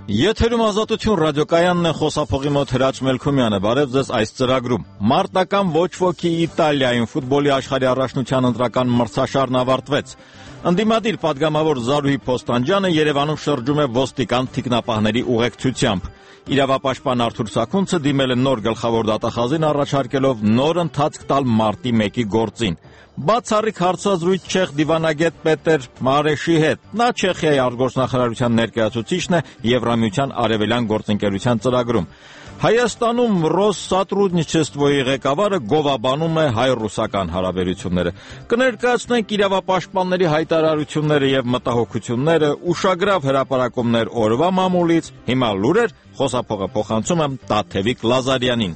Եթերում Ազատություն ռադիոկայանն է, խոսափողի մոտ Հրաչ Մելքումյանը։ Բարև ձեզ այս ծրագրում։ Մարտական ոչ ոքի Իտալիայում ֆուտբոլի աշխարհի առաջնության ընտրական մրցաշարն ավարտվեց։ Ընդդիմադիր падգամավոր Զարուհի Փոստանջյանը Երևանում շրջում է ոստիկան թիկնապահների ուղեկցությամբ։ Իրավապաշտպան Արթուր Սաքունցը դիմել է նոր գլխավոր դատախազին առաջարկելով նոր ընթացք տալ մարտի 1-ի գործին։ Բացառիկ հարցազրույց չեխ դիվանագետ Պետեր Մարեշի հետ։ Նա Չեխիայի արտգործնախարարության ներկայացուցիչն է Եվրամիության արևելյան գործընկերության ծրագրում։ Հայաստանում Ռոսսատրուդնիչեստվոյի ղեկավարը գովաբանում է հայ-ռուսական հարաբերությունները։ Կներկայացնենք իրավապաշտպանների հայտարարությունները եւ մտահոգությունները, ուշագրավ հրապարակումներ օրվա մամուլից։ Հիմա լուրեր, խոսափողը փոխանցում եմ Տաթևիկ Լազարյանին։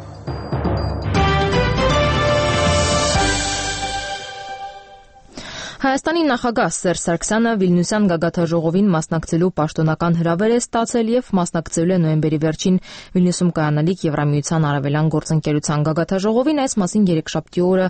Հայաստանի նախագահ Սերժ Սարգսյանը Վիլնյուսյան գագաթաժողովին մասնակցելու պաշտոնական հրավեր է ստացել եւ մասնակցելու է նոյեմբերի վերջին Վիլնյուսում կայանալիք Եվրամիության արևելյան գործընկերության գագաթաժողովին։ Այս մասին երեքշաբթի օրը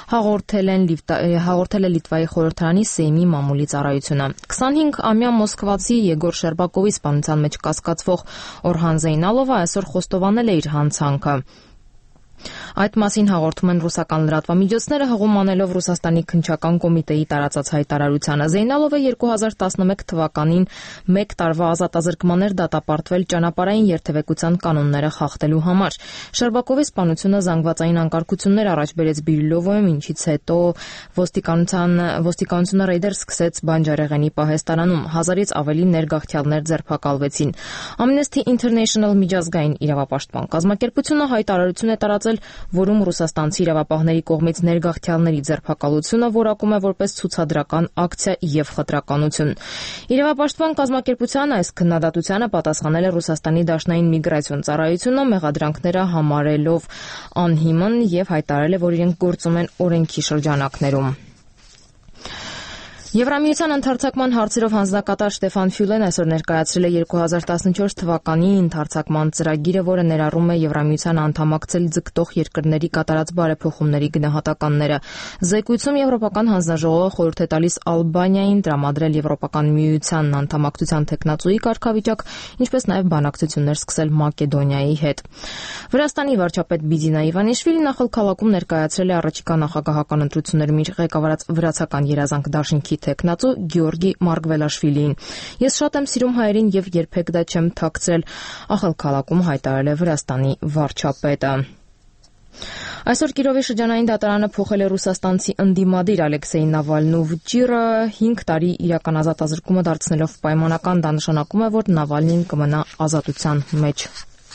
հաղորդել է Լիտվայի խորհրդարանի Սեյմի մամուլի ծառայությունը։ 25-ամյա մոսկվացի Եգոր Շերբակովի սպանության մեջ կասկածվող Օրհան Զեյնալովը այսօր խոստովանել է իր հանցանքը։ Այդ մասին հաղորդում են ռուսական լրատվամիջոցները, հղում անելով Ռուսաստանի քննչական կոմիտեի տարածած հայտարարությանը։ Զեյնալովը 2011 թվականին 1 տարվա ազատազրկման էր դատապարտվել ճանապարհային երթևեկության կանոնները խախտելու համար։ Շերբակովի սպանությունը զանգվածային անկարգություններ առաջ բերեց Բիրիլովոյում, ինչից հետո ոստիկանությունը ռեյդեր սկսեց Բանջարեղենի պահեստարանում։ 1000-ից ավելի ներգաղթյալներ ձերբակալվեցին։ Amnesty International միջազգային իրավապաշտպան կազմակերպությունը հայտարարություն է տարածել, որում ռուսաստանցի իրավապահների կողմից ներգաղթյալների ձերբակալությունը որակում է որպես ցուցադրական ակցիա եւ խտրականություն։ Իրավապաշտպան կազմակերպության այս քննադատությանը պատասխանել է Ռուսաստանի Դաշնային միգրացիոն ծառայությունը, մեղադրանքները համարելով անհիմն եւ հայտարարել է, որ իրենք գործում են օրենքի շրջանակներում։ Եվրամիության ընդարձակման հարցերով հանձնակատար Ստեֆան Ֆյուլեն այսօր ներկայացրել է 2014 թվականի ընդարձակման ծրագիրը, որը ներառում է Եվրամիության անդամակցել ձգտող երկրների կատարած բարեփոխումների գնահատականները։ Զեկույցում Եվրոպական հանձնաժողովը խորհուրդ է տալիս Ալբանիային տրամադրել Եվրոպական միության անդամակցության թեկնածուի կարգավիճակ, ինչպես նաև բանակցություններ սկսել Մակեդոնիայի հետ։ Վրաստանի վարչապետ Բիձինա Իվանիշվիլին նախընկալակում ներկայացրել է առաջիկա նախագահական ընտրություններում իր ղեկավարած վրացական երազանք դաշինքի թեկնածու Գեորգի Մարգվելաշվիլիին։ Ես շատ եմ սիրում հայերին եւ երբեք դա չեմ թաքցրել, ախալքալակում հայտարարել է Վրաստանի վարչապետը։ Այսօր Կիրովի շրջանային դատարանը փոխել է ռուսաստանցի ընդդիմադիր Ալեքսեյ Նավալնու վճիռը 5 տարի իրական ազատազրկումը դարձնելով պայմանական։ Դա նշանակում է, որ Նավալնին կմնա ազատության մեջ։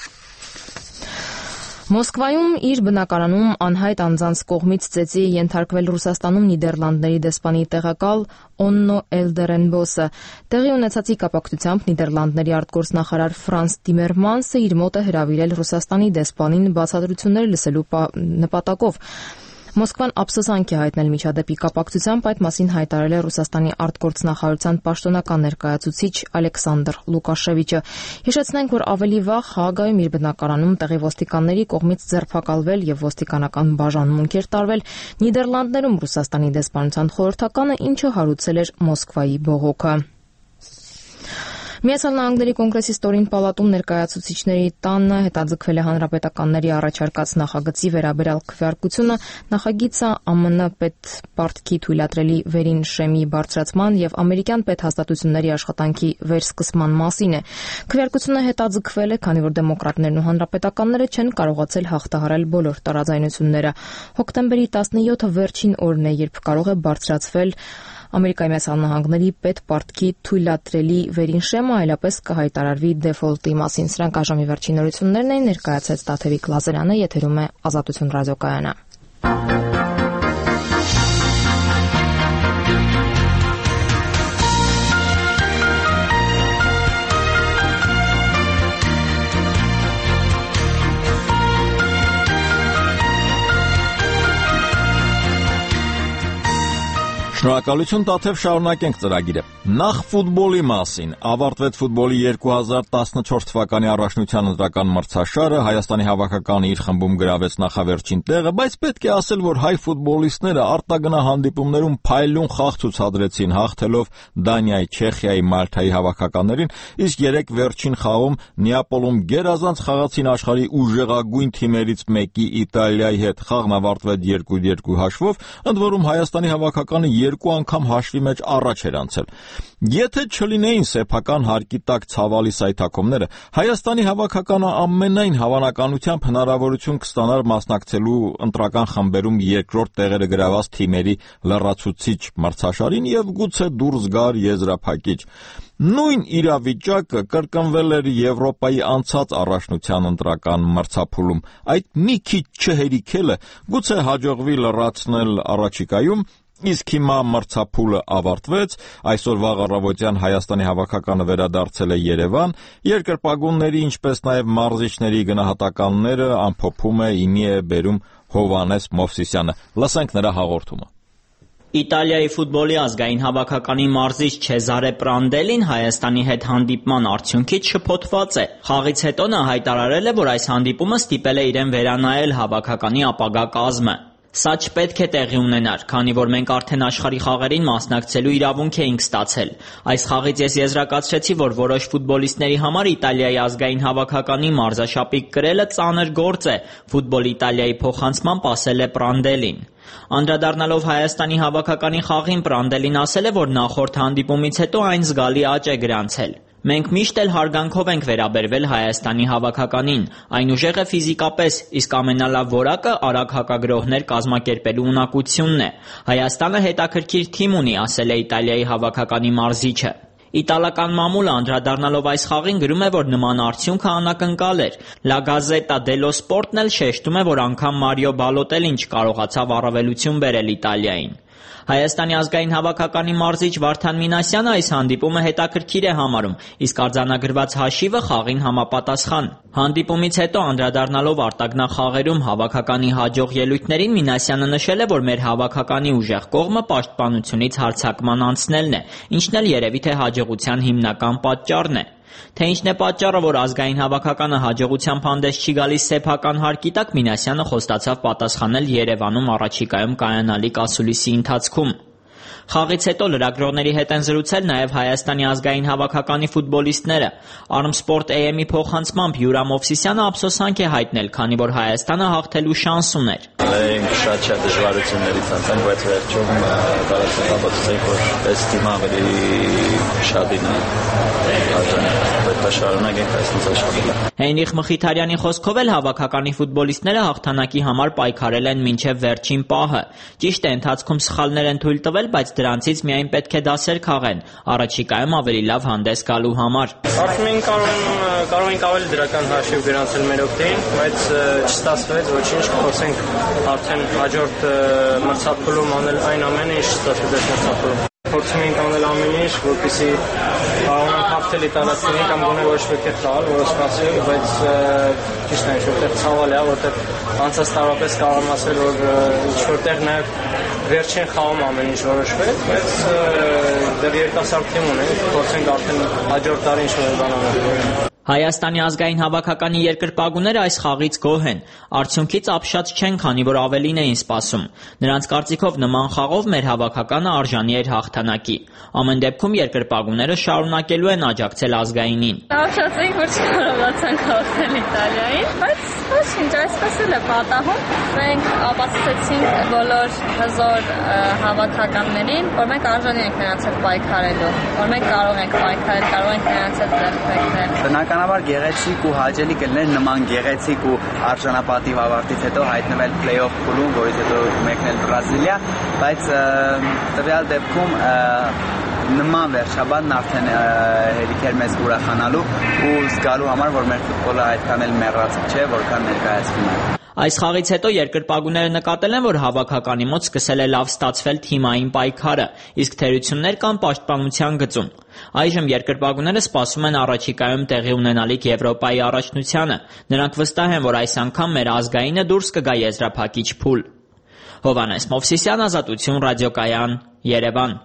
Մոսկվայում իր բնակարանում անհայտ անձանց կողմից ծեծի է ենթարկվել Ռուսաստանում Նիդերլանդների դեսպանի տեղակալ Օննո Էլդերենբոսը։ Տեղի ունեցածի կապակցությամբ Նիդերլանդների արտգործնախարար Ֆրանս Տիմերմանսը իր մոտ է հրավիրել Ռուսաստանի դեսպանին բացատրություններ լսելու նպատակով։ Մոսկվան ափսոսանք է հայտնել միջադեպի կապակցությամբ, այդ մասին հայտարարել է Ռուսաստանի արտգործնախարարության պաշտոնական ներկայացուցիչ Ալեքսանդր Լուկաշևիչը։ Հիշեցնենք, որ ավելի վաղ Հաագայում իր բնակարանում տեղի ոստիկանների կողմից ձերբակալվել եւ ոստիկանական բաժանմունք էր տարվել Նիդերլանդներում Ռուսաստանի դեսպանության խորհրդականը, ինչը հարուցել էր Մոսկվայի բողոքը։ Միացյալ Նահանգների կոնգրեսի ստորին պալատում ներկայացուցիչների տանը հետաձգվել է հանրապետականների առաջարկած նախագծի վերաբերյալ քվեարկությունը։ Նախագիծը ԱՄՆ պետպարտքի թույլատրելի վերին շեմի բարձրացման եւ ամերիկյան պետհաստատությունների աշխատանքի վերսկսման մասին է։ Քվեարկությունը հետաձգվել է, քանի որ դեմոկրատներն ու հանրապետականները չեն կարողացել հաղթահարել բոլոր տարաձայնությունները։ Հոկտեմբերի 17-ը վերջին օրն է, երբ կարող է բարձրացվել Ամերիկայի Միացյալ Նահանգների պետպարտքի թույլատրելի վերին շեմը, այլապես կհայտարարվի դեֆոլտի մասին։ Սրանք այժմի վերջին նորություններն էին, ներկայացրեց Տաթևիկ Լազարյանը, եթերում է Ազատություն ռադիոկայանը։ Շնորհակալություն, Տաթև, շարունակենք ծրագիրը։ Նախ ֆուտբոլի մասին։ Ավարտվեց ֆուտբոլի 2014 թվականի առաջնության ընտրական մրցաշարը, Հայաստանի հավաքականը իր խմբում գրավեց նախավերջին տեղը, բայց պետք է ասել, որ հայ ֆուտբոլիստները արտագնա հանդիպումներում փայլուն խաղ ցուցադրեցին, հաղթելով Դանիայի, Չեխիայի, Մալթայի հավաքականներին, իսկ 3 վերջին խաղում Նեապոլում գերազանց խաղացին աշխարհի ուժեղագույն թիմերից մեկի Իտալիայի հետ։ Խաղն ավարտվեց 2-2 հաշվով, ընդ որում Հայաստանի հավաքականը 2 անգամ հաշվի մեջ առաջ էր անցել։ Եթե չլինեին սեփական հարկի տակ ցավալի սայթաքումները, Հայաստանի հավաքականը ամենայն հավանականությամբ հնարավորություն կստանար մասնակցելու ընտրական խմբերում երկրորդ տեղերը գրաված թիմերի լրացուցիչ մրցաշարին եւ գուցե դուրս գար եզրափակիչ։ Նույն իրավիճակը կրկնվել էր Եվրոպայի անցած առաջնության ընտրական մրցափուլում։ Այդ մի քիչ չհերիքելը գուցե հաջողվի լրացնել առաջիկայում, իսկ հիմա մրցափուլը ավարտվեց, այսօր վաղ առավոտյան Հայաստանի հավաքականը վերադարձել է Երևան, երկրպագունների, ինչպես նաև մարզիչների գնահատականները ամփոփում է ԻՄԻ է բերում Հովհաննես Մովսիսյանը։ Լսենք նրա հաղորդումը։ Իտալիայի ֆուտբոլի ազգային հավաքականի մարզիչ Չեզարե Պրանդելին Հայաստանի հետ հանդիպման արդյունքից շփոթված է։ Խաղից հետո նա հայտարարել է, որ այս հանդիպումը ստիպել է իրեն վերանայել հավաքականի ապագա կազմը։ Սա չպետք է տեղի ունենար, քանի որ մենք արդեն աշխարհի խաղերին մասնակցելու իրավունք էինք ստացել։ Այս խաղից ես եզրակացրեցի, որ որոշ ֆուտբոլիստների համար Իտալիայի ազգային հավաքականի մարզաշապիկ կրելը ծանր գործ է, ֆուտբոլ Իտալիայի փոխանցմամբ ասել է Պրանդելին։ Անդրադառնալով Հայաստանի հավաքականի խաղին, Պրանդելին ասել է, որ նախորդ հանդիպումից հետո այն զգալի աճ է գրանցել։ Մենք միշտ էլ հարգանքով ենք վերաբերվել Հայաստանի հավաքականին, այն ուժեղ է ֆիզիկապես, իսկ ամենալավ որակը արագ հակագրոհներ կազմակերպելու ունակությունն է։ Հայաստանը հետաքրքիր թիմ ունի, ասել է Իտալիայի հավաքականի մարզիչը։ Իտալական մամուլը անդրադառնալով այս խաղին գրում է, որ նման արդյունքը անակնկալ էր։ La Gazzetta dello Sportն էլ շեշտում է, որ անգամ Մարիո Բալոտելին չկարողացավ առավելություն բերել Իտալիային։ Հայաստանի ազգային հավաքականի մարզիչ Վարդան Մինասյանը այս հանդիպումը հետաքրքիր է համարում, իսկ արձանագրված հաշիվը խաղին համապատասխան։ Հանդիպումից հետո անդրադառնալով արտագնա խաղերում հավաքականի հաջող ելույթներին, Մինասյանը նշել է, որ մեր հավաքականի ուժեղ կողմը պաշտպանությունից հարձակման անցնելն է, ինչն էլ երևի թե հաջողության հիմնական պատճառն է։ Թե ինչն է պատճառը, որ ազգային հավաքականը հաջողությամբ հանդես չի գալիս սեփական հարկի տակ, Մինասյանը խոստացավ պատասխանել Երևանում առաջիկայում կայանալիք ասուլիսի ընթացքում։ Խաղից հետո լրագրողների հետ են զրուցել նաև Հայաստանի ազգային հավաքականի ֆուտբոլիստները։ Armsport AM-ի փոխանցմամբ Յուրա Մովսիսյանը ափսոսանք է հայտնել, քանի որ Հայաստանը հաղթելու շանս ուներ։ Մենք շատ դժվարություններից անցանք, բայց վերջում տարածքապատուցենք, որ այս թիմը ավելի շատին է արժանի, պետք է շարունակենք այս աշխատելը։ Հենրիխ Մխիթարյանի խոսքով էլ հավաքականի ֆուտբոլիստները հաղթանակի համար պայքարել են մինչև վերջին պահը։ Ճիշտ է, ընթացքում սխալներ են թույլ տվել, բայց դրանցից միայն պետք է դասեր քաղեն, առաջիկայում ավելի լավ հանդես գալու համար։ Արդեն մենք կարող ենք ավելի դրական հաշիվ գրանցել մեր օգտին, բայց չստացվեց ոչինչ, կփորձենք արդեն հաջորդ մրցափուլում անել այն ամենը, ինչ ստացվեց այս մրցափուլում։ Փորձում ենք անել ամեն ինչ, որպեսզի կարողանանք հաղթել իտալացիներին կամ գոնե ոչ ոքի խաղալ, որը սպասել, բայց ճիշտ է, որտեղ ցավալ է, որտեղ անցած տարվապես կարող եմ ասել, որ ինչ-որտեղ նաև վերջին խաղում ամեն ինչ որոշվեց, բայց դեռ երիտասարդ թիմ ունենք, փորձենք արդեն հաջորդ տարի ինչ-որ բան անել։ Հայաստանի ազգային հավաքականի երկրպագուները այս խաղից գոհ են։ Արդյունքից ապշած չեն, քանի որ ավելին էին սպասում։ Նրանց կարծիքով նման խաղով մեր հավաքականը արժանի էր հաղթանակի։ Ամեն դեպքում երկրպագուները շարունակելու են աջակցել ազգայինին։ Ապշած ենք, որ չկարողացանք հաղթել Իտալիային, բայց ոչ ինչ, այսպես էլ է պատահում։ Մենք ապացուցեցինք բոլոր հզոր հավաքականներին, որ մենք արժանի ենք նրանց հետ պայքարելու, որ մենք կարող ենք պայքարել, կարող ենք նրանց հետ ձեռքբերել։ Բնականաբար գեղեցիկ ու հաճելի կլիներ նման գեղեցիկ ու արժանապատիվ ավարտից հետո հայտնվել play-off փուլում, որից հետո մեկնել Բրազիլիա, բայց տվյալ դեպքում նման վերջաբանն արդեն հերիք էր մեզ ուրախանալու ու զգալու համար, որ մեր ֆուտբոլը այդքան էլ մեռած չէ, որքան ներկայացվում է։ Այս խաղից հետո երկրպագուները նկատել են, որ հավաքականի մոտ սկսել է լավ ստացվել թիմային պայքարը, իսկ թերություններ կան պաշտպանության գծում։ Այժմ երկրպագուները սպասում են առաջիկայում տեղի ունենալիք Եվրոպայի առաջնությանը։ Նրանք վստահ են, որ այս անգամ մեր ազգայինը դուրս կգա եզրափակիչ փուլ։ Հովհաննես Մովսիսյան, Ազատություն ռադիոկայան, Երևան։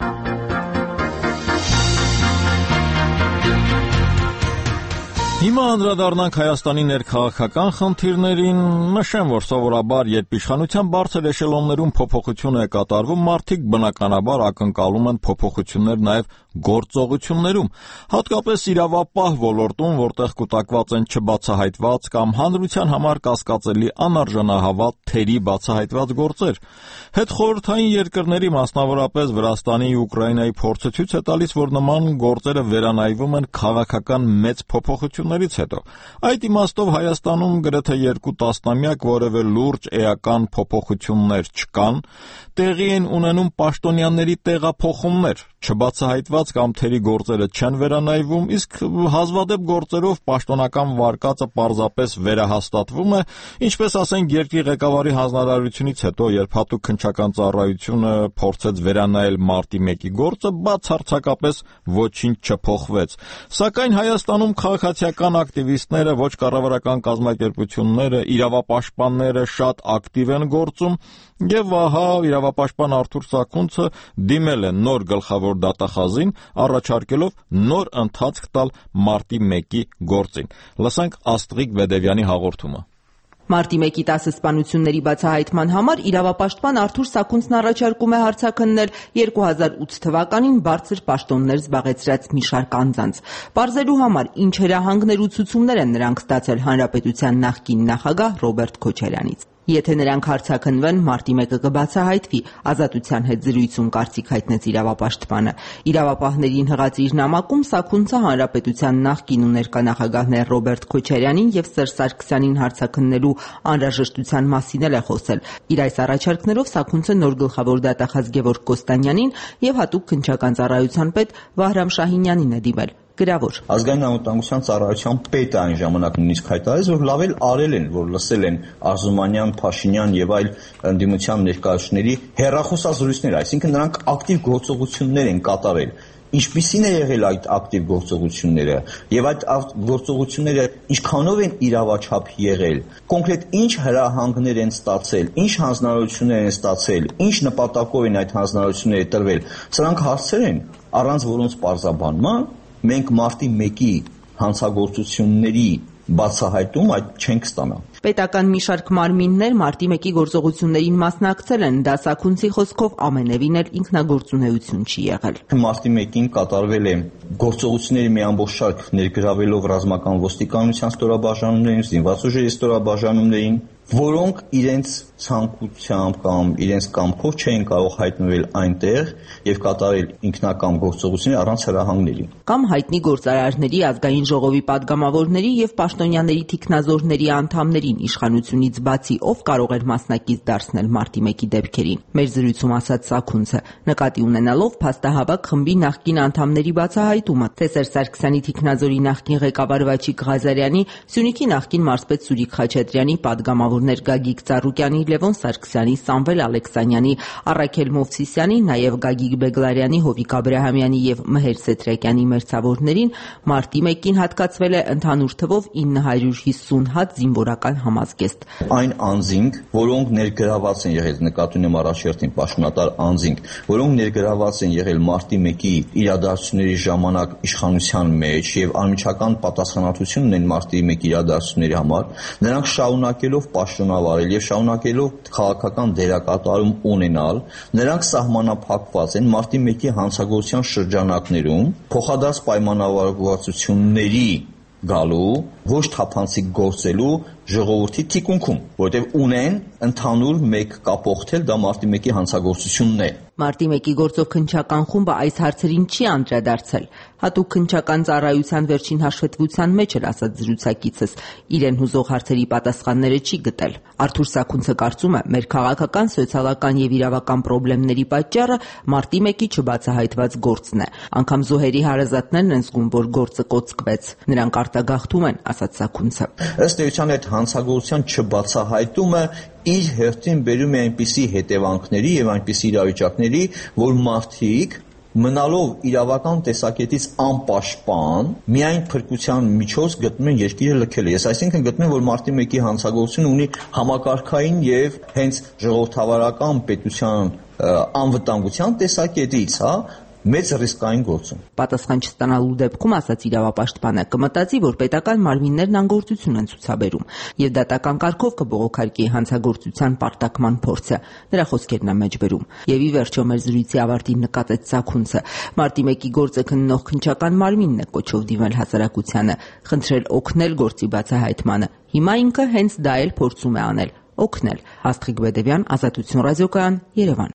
Հիմա անդրադառնանք Հայաստանի ներքաղաքական խնդիրներին, նշեմ, որ սովորաբար երբ իշխանության բարձր էշելոններում փոփոխություն է կատարվում, մարդիկ բնականաբար ակնկալում են փոփոխություններ նաև գործողություններում, հատկապես իրավապահ ոլորտում, որտեղ կուտակված են չբացահայտված կամ հանրության համար կասկածելի անարժանահավատ թերի բացահայտված գործեր։ Հետխորհրդային երկրների, մասնավորապես Վրաստանի ու Ուկրաինայի փորձը ցույց է տալիս, որ նման գործերը վերանայվում են քաղաքական մեծ փոփոխություններից հետո։ Այդ իմաստով Հայաստանում գրեթե 2 տասնամյակ որևէ լուրջ էական փոփոխություններ չկան, տեղի են ունենում պաշտոնյաների տեղափոխումներ, չբացահայտված կամ թերի գործերը չեն վերանայվում, իսկ հազվադեպ գործերով պաշտոնական վարկածը պարզապես վերահաստատվում է, ինչպես ասենք երկրի ղեկավարի հանձնարարությունից հետո, երբ հատուկ քննչական ծառայությունը փորձեց վերանայել մարտի 1-ի գործը, բացարձակապես ոչինչ չփոխվեց։ Սակայն Հայաստանում քաղաքացիական ակտիվիստները, ոչ կառավարական կազմակերպությունները, իրավապաշտպանները շատ ակտիվ են գործում, եւ ահա իրավապաշտպան Արթուր Սաքունցը դիմել է նոր գլխավոր դատախազին, առաջարկելով նոր ընթացք տալ մարտի 1-ի գործին։ Լսենք Աստղիկ Բեդևյանի հաղորդումը։ Մարտի 1-ի 10 սպանությունների բացահայտման համար իրավապաշտպան Արթուր Սաքունցն առաջարկում է հարցաքննել 2008 թվականին բարձր պաշտոններ զբաղեցրած մի շարք անձանց։ Պարզելու համար ինչ հրահանգներ ու ցուցումներ են նրանք ստացել հանրապետության նախկին նախագահ Ռոբերտ Քոչարյանից։ Եթե նրանք հարցաքննվեն, մարտի 1-ը կբացահայտվի, Ազատության հետ զրույցում կարծիք հայտնեց իրավապաշտպանը։ Իրավապահներին հղած իր նամակում Սաքունցը հանրապետության նախկին ու ներկա նախագահներ Ռոբերտ Քոչարյանին եւ Սերժ Սարգսյանին հարցաքննելու անհրաժեշտության մասին էլ է խոսել։ Իր այս առաջարկներով Սաքունցը նոր գլխավոր դատախազ Գևորգ Կոստանյանին եւ հատուկ քննչական ծառայության պետ Վահրամ Շահինյանին է դիմել։ Գրավոր Ազգային անվտանգության ծառայության պետը այն ժամանակ նույնիսկ հայտարարեց, որ լավ էլ արել են, որ լսել են Արզումանյան, Փաշինյան եւ այլ ընդդիմության ներկայացուցիչների հեռախոսազրույցներ, այսինքն նրանք ակտիվ գործողություններ են կատարել։ Ինչպիսին է եղել այդ ակտիվ գործողությունները եւ այդ գործողությունները ինչքանով են իրավաչափ եղել, կոնկրետ ինչ հրահանգներ են ստացել, ինչ հանձնարարություններ են ստացել, ինչ նպատակով են այդ հանձնարարությունները տրվել, սրանք հարցեր են, առանց որոնց պարզաբանման մենք մարտի 1-ի հանցագործությունների բացահայտում այդ չենք ստանա։ Պետական մի շարք մարմիններ մարտի 1-ի գործողություններին մասնակցել են, դա Սաքունցի խոսքով ամենևին էլ ինքնագործունեություն չի եղել։ Մարտի 1-ին կատարվել է գործողությունների մի ամբողջ շարք ներգրավելով ռազմական ոստիկանության ստորաբաժանումներին, զինված ուժերի ստորաբաժանումներին, որոնք իրենց ցանկությամբ կամ իրենց կամքով չէին կարող հայտնվել այնտեղ եւ կատարել ինքնակամ գործողություններ առանց հրահանգների։ Կամ հայտնի գործարարների, ազգային ժողովի падգամավորների եւ պաշտոնյաների թիկնազորների անդամներին իշխանությունից բացի ով կարող էր մասնակից դարձնել մարտի 1-ի դեպքերին։ Մեր զրույցում ասաց Սաքունցը, նկատի ունենալով փաստահավաք խմբի նախկին անդամների բացահայտումը, թե Սերժ Սարգսյանի թիկնազորի նախկին ղեկավար Վաչիկ Ղազարյանի, Սյունիքի նախկին մարզպետ Սուրիկ Խաչատրյանի падգամավորներ Գագիկ Ծառուկյանի, Լևոն Սարգսյանի, Սամվել Ալեքսանյանի, Առաքել Մովսիսյանի, նաև Գագիկ Բեգլարյանի, Հովիկ Աբրահամյանի եւ Մհեր Սեթրակյանի մերձավորներին մարտի 1-ին հատկացվել է ընդհանուր թվով 950 հատ զինվորական համազգեստ։ Այն անձինք, որոնք ներգրաված են եղել, նկատի ունեմ առաջերտին պաշտոնատար անձինք, որոնք ներգրաված են եղել մարտի 1-ի իրադարձությունների ժամանակ իշխանության մեջ եւ անմիջական պատասխանատվություն ունեն մարտի 1-ի իրադարձությունների համար, նրանք շարունակելով պաշտոնավարել եւ շարունակելով քաղաքական դերակատարում ունենալ, նրանք սահմանափակված են մարտի 1-ի հանցագործության շրջանակներում փոխադարձ պայմանավորվածությունների գալու, ոչ թափանցիկ գործելու ժողովրդի թիկունքում, որտեղ ունեն ընդհանուր մեկ կապողթել, դա մարտի 1-ի հանցագործությունն է։ Մարտի 1-ի գործով քննչական խումբը այս հարցերին չի անդրադարձել։ Հատուկ քննչական ծառայության վերջին հաշվետվության մեջ էլ ասաց զրուցակիցս, իրեն հուզող հարցերի պատասխանները չի գտել։ Արթուր Սաքունցը կարծում է, մեր քաղաքական, սոցիալական եւ իրավական խնդիրների պատճառը մարտի 1-ի չբացահայտված գործն է։ Անգամ զոհերի հարազատներն են զգում, որ գործը կոծկվեց։ Նրանք արտագաղթում են, ասաց Սաքունցը։ Ըստ էության այդ հանցագործության չբացահայտումը իր հերթին բերում է այնպիսի հետևանքների եւ այնպիսի իրավիճակների, որ մարդիկ մնալով իրավական տեսակետից անպաշտպան, միայն փրկության միջոց գտնում են երկիրը լքել։ Ես այսինքն գտնում եմ, որ մարտի 1-ի հանցագործությունը ունի համակարգային եւ հենց ժողովրդավարական պետության անվտանգության տեսակետից, հա, մեծ ռիսկային գործում։ Պատասխան չստանալու դեպքում, ասաց իրավապաշտպանը, կմտածի, որ պետական մարմիններն անգործություն են ցուցաբերում եւ դատական կարգով կբողոքարկի հանցագործության պարտակման փորձը։ Նրա խոսքերն են մեջբերում։ Եվ ի վերջո մեր զրույցի ավարտին նկատեց Սաքունցը. մարտի 1-ի գործը քննող քննչական մարմինն է կոչով դիմել հասարակությանը, խնդրել օգնել գործի բացահայտմանը։ Հիմա ինքը հենց դա էլ փորձում է անել՝ օգնել։ Աստղիկ Բեդևյան, Ազատություն ռադիոկայան, Երևան։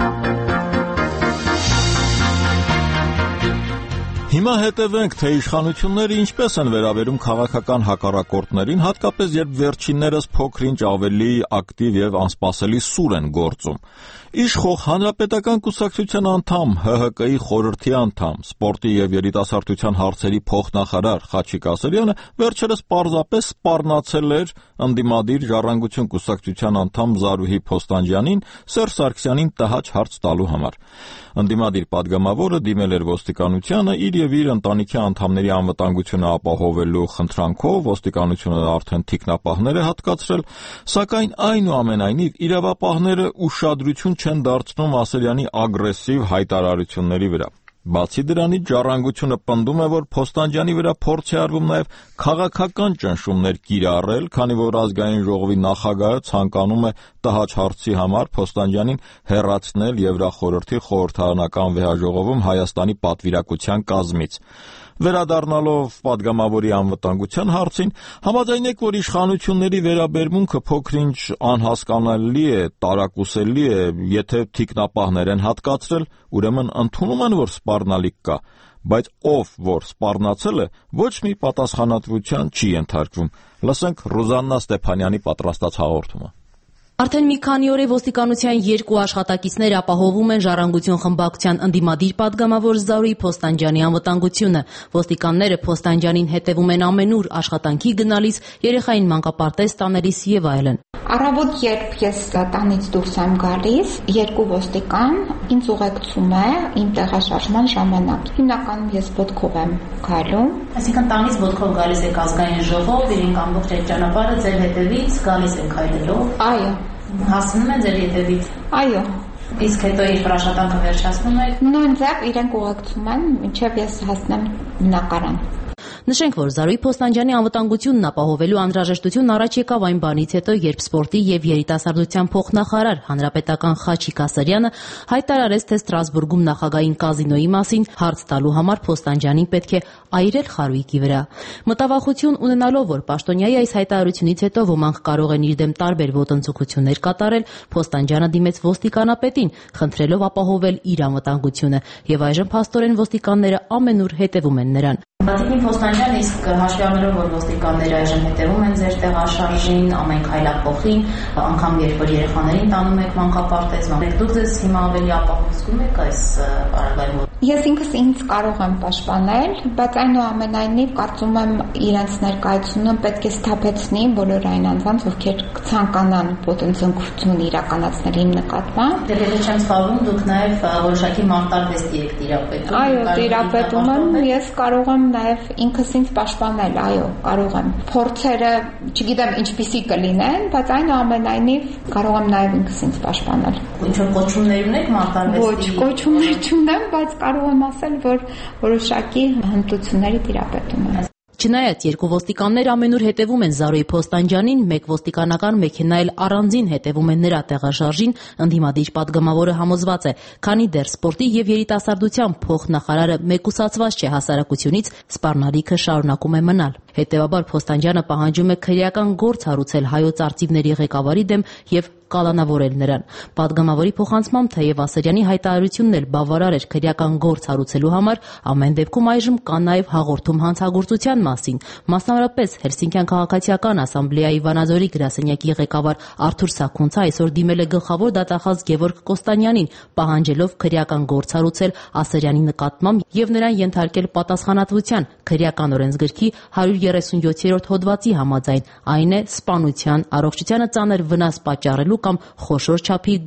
Հիմա հետևենք, թե իշխանությունները ինչպես են վերաբերում քաղաքական հակառակորդներին, հատկապես երբ վերջիններս փոքր-ինչ ավելի ակտիվ եւ անսպասելի սուր են գործում։ Իշխող Հանրապետական կուսակցության անդամ, ՀՀԿ-ի խորհրդի անդամ, սպորտի եւ երիտասարդության հարցերի փոխնախարար Խաչիկ Ասրյանը վերջերս պարզապես սպառնացել էր ընդդիմադիր Ժառանգություն կուսակցության անդամ Զարուհի Փոստանջյանին Սերժ Սարգսյանին տհաճ հարց տալու համար։ Ընդդիմադիր падգամավորը դիմել էր ոստիկանությանը իր եւ իր ընտանիքի անդամների անվտանգությունը ապահովելու խնդրանքով, ոստիկանությունը արդեն թիկնապահներ է հատկացրել, սակայն այնուամենայնիվ իրավապահները ուշադրություն չեն դարձնում Ասրյանի ագրեսիվ հայտարարությունների վրա։ Բացի դրանից, Ժառանգությունը պնդում է, որ Փոստանջյանի վրա փորձ է արվում նաև քաղաքական ճնշումներ կիրառել, քանի որ ազգային ժողովի նախագահը ցանկանում է տհաճ հարցի համար Փոստանջյանին հեռացնել Եվրախորհրդի խորհրդարանական վեհաժողովում Հայաստանի պատվիրակության կազմից։ Վերադառնալով падգամավորի անվտանգության հարցին, համաձայնեք, որ իշխանությունների վերաբերմունքը փոքր-ինչ անհասկանալի է, տարակուսելի է, եթե թիկնապահներ են հատկացրել, ուրեմն ընդունում են, որ սպառնալիք կա, բայց ով որ սպառնացել է, ոչ մի պատասխանատվության չի ենթարկվում։ Լսենք Ռուզաննա Ստեփանյանի պատրաստած հաղորդումը։ Արդեն մի քանի օր է ոստիկանության երկու աշխատակիցներ ապահովում են Ժառանգություն խմբակցության ընդդիմադիր падգամավոր Զարուհի Փոստանջյանի անվտանգությունը։ Ոստիկանները Փոստանջյանին հետևում են ամենուր, աշխատանքի գնալիս, երեխային մանկապարտեզ տանելիս եւ այլն։ Առավոտ երբ ես տանից դուրս եմ գալիս, երկու ոստիկան ինձ ուղեկցում է իմ տեղաշարժման ժամանակ։ Հիմնականում ես ոտքով եմ գալու։ Այսինքն տանից ոտքով գալիս եք ազգային ժողով, իրենք ամբողջ այդ ճանապարհը ձեր հետևից գալիս են քայլելով։ Այո։ Հասնում են ձեր հետևից։ Այո։ Իսկ հետո իր աշխատանքը վերջացնում եք։ Նույն ձև իրենք ուղեկցում են, մինչև ես հասնեմ բնակարան։ Նշենք, որ Զարուհի Փոստանջյանի անվտանգությունն ապահովելու անհրաժեշտությունն առաջ եկավ այն բանից հետո, երբ սպորտի եւ երիտասարդության փոխնախարար հանրապետական Խաչիկ Ասրյանը հայտարարեց, թե Ստրասբուրգում նախագահային կազինոյի մասին հարց տալու համար Փոստանջյանին պետք է այրել խարույկի վրա։ Մտավախություն ունենալով, որ պաշտոնյայի այս հայտարարությունից հետո ոմանք կարող են իր դեմ տարբեր ոտնձգություններ կատարել, Փոստանջյանը դիմեց ոստիկանապետին, խնդրելով ապահովել իր անվտանգությունը, եւ այժմ փաստորեն ոստիկանները ամենուր հետևում են նրան։ Բացի Փոստանջյան, իսկ հաշվի առնելով, որ ոստիկանները այժմ հետևում են ձեր տեղաշարժին, ամեն քայլափոխին, անգամ երբ որ երեխաներին տանում եք մանկապարտեզ, դուք ձեզ հիմա ավելի ապահով զգում եք այս պարագայում։ Ես ինքս ինձ կարող եմ պաշտպանել, բայց այնուամենայնիվ կարծում եմ իրենց ներկայությունը պետք է սթափեցնի բոլոր այն անձանց, ովքեր կցանկանան ոտնձգություն իրականացնել իմ նկատմամբ։ Եթե չեմ սխալվում, դուք նաև որոշակի մարտարվեստի եք տիրապետում։ Այո, տիրապետում եմ, ես կարող եմ նաև ինքս ինձ պաշտպանել, այո, կարող եմ։ Փորձերը, չգիտեմ ինչպիսի կլինեն, բայց այնուամենայնիվ կարող եմ նաև ինքս ինձ պաշտպանել։ Ինչ-որ կոչումներ ունեք մարտարվեստի։ Ոչ, կոչումներ չունեմ, բայց կարող եմ ասել, որ որոշակի հմտությունների տիրապետում եմ։ Չնայած երկու ոստիկաններ ամենուր հետևում են Զարուհի Փոստանջյանին, մեկ ոստիկանական մեքենա էլ առանձին հետևում է նրա տեղաշարժին, ընդդիմադիր падգամավորը համոզված է, քանի դեռ սպորտի եւ երիտասարդության փոխնախարարը մեկուսացված չէ հասարակությունից, սպառնալիքը շարունակում է մնալ։ Հետևաբար Փոստանջյանը պահանջում է քրեական գործ հարուցել հայոց արծիվների ղեկավարի դեմ եւ կալանավորել նրան։ Պատգամավորի փոխանցմամբ, թեև Ասրյանի հայտարարությունն էլ բավարար էր քրեական գործ հարուցելու համար, ամեն դեպքում այժմ կա նաև հաղորդում հանցագործության մասին։ Մասնավորապես Հելսինկյան քաղաքացիական ասամբլեայի Վանաձորի գրասենյակի ղեկավար Արթուր Սաքունցը այսօր դիմել է գլխավոր դատախազ Գևորգ Կոստանյանին, պահանջելով քրեական գործ հարուցել Ասրյանի նկատմամբ եւ նրան ենթարկել պատասխանատվության քրեական օրենսգրքի 137-րդ հոդվածի համաձայն, այն է սպանության, առողջությանը ծանր վնաս պատճառելու կամ խոշոր չափի գույք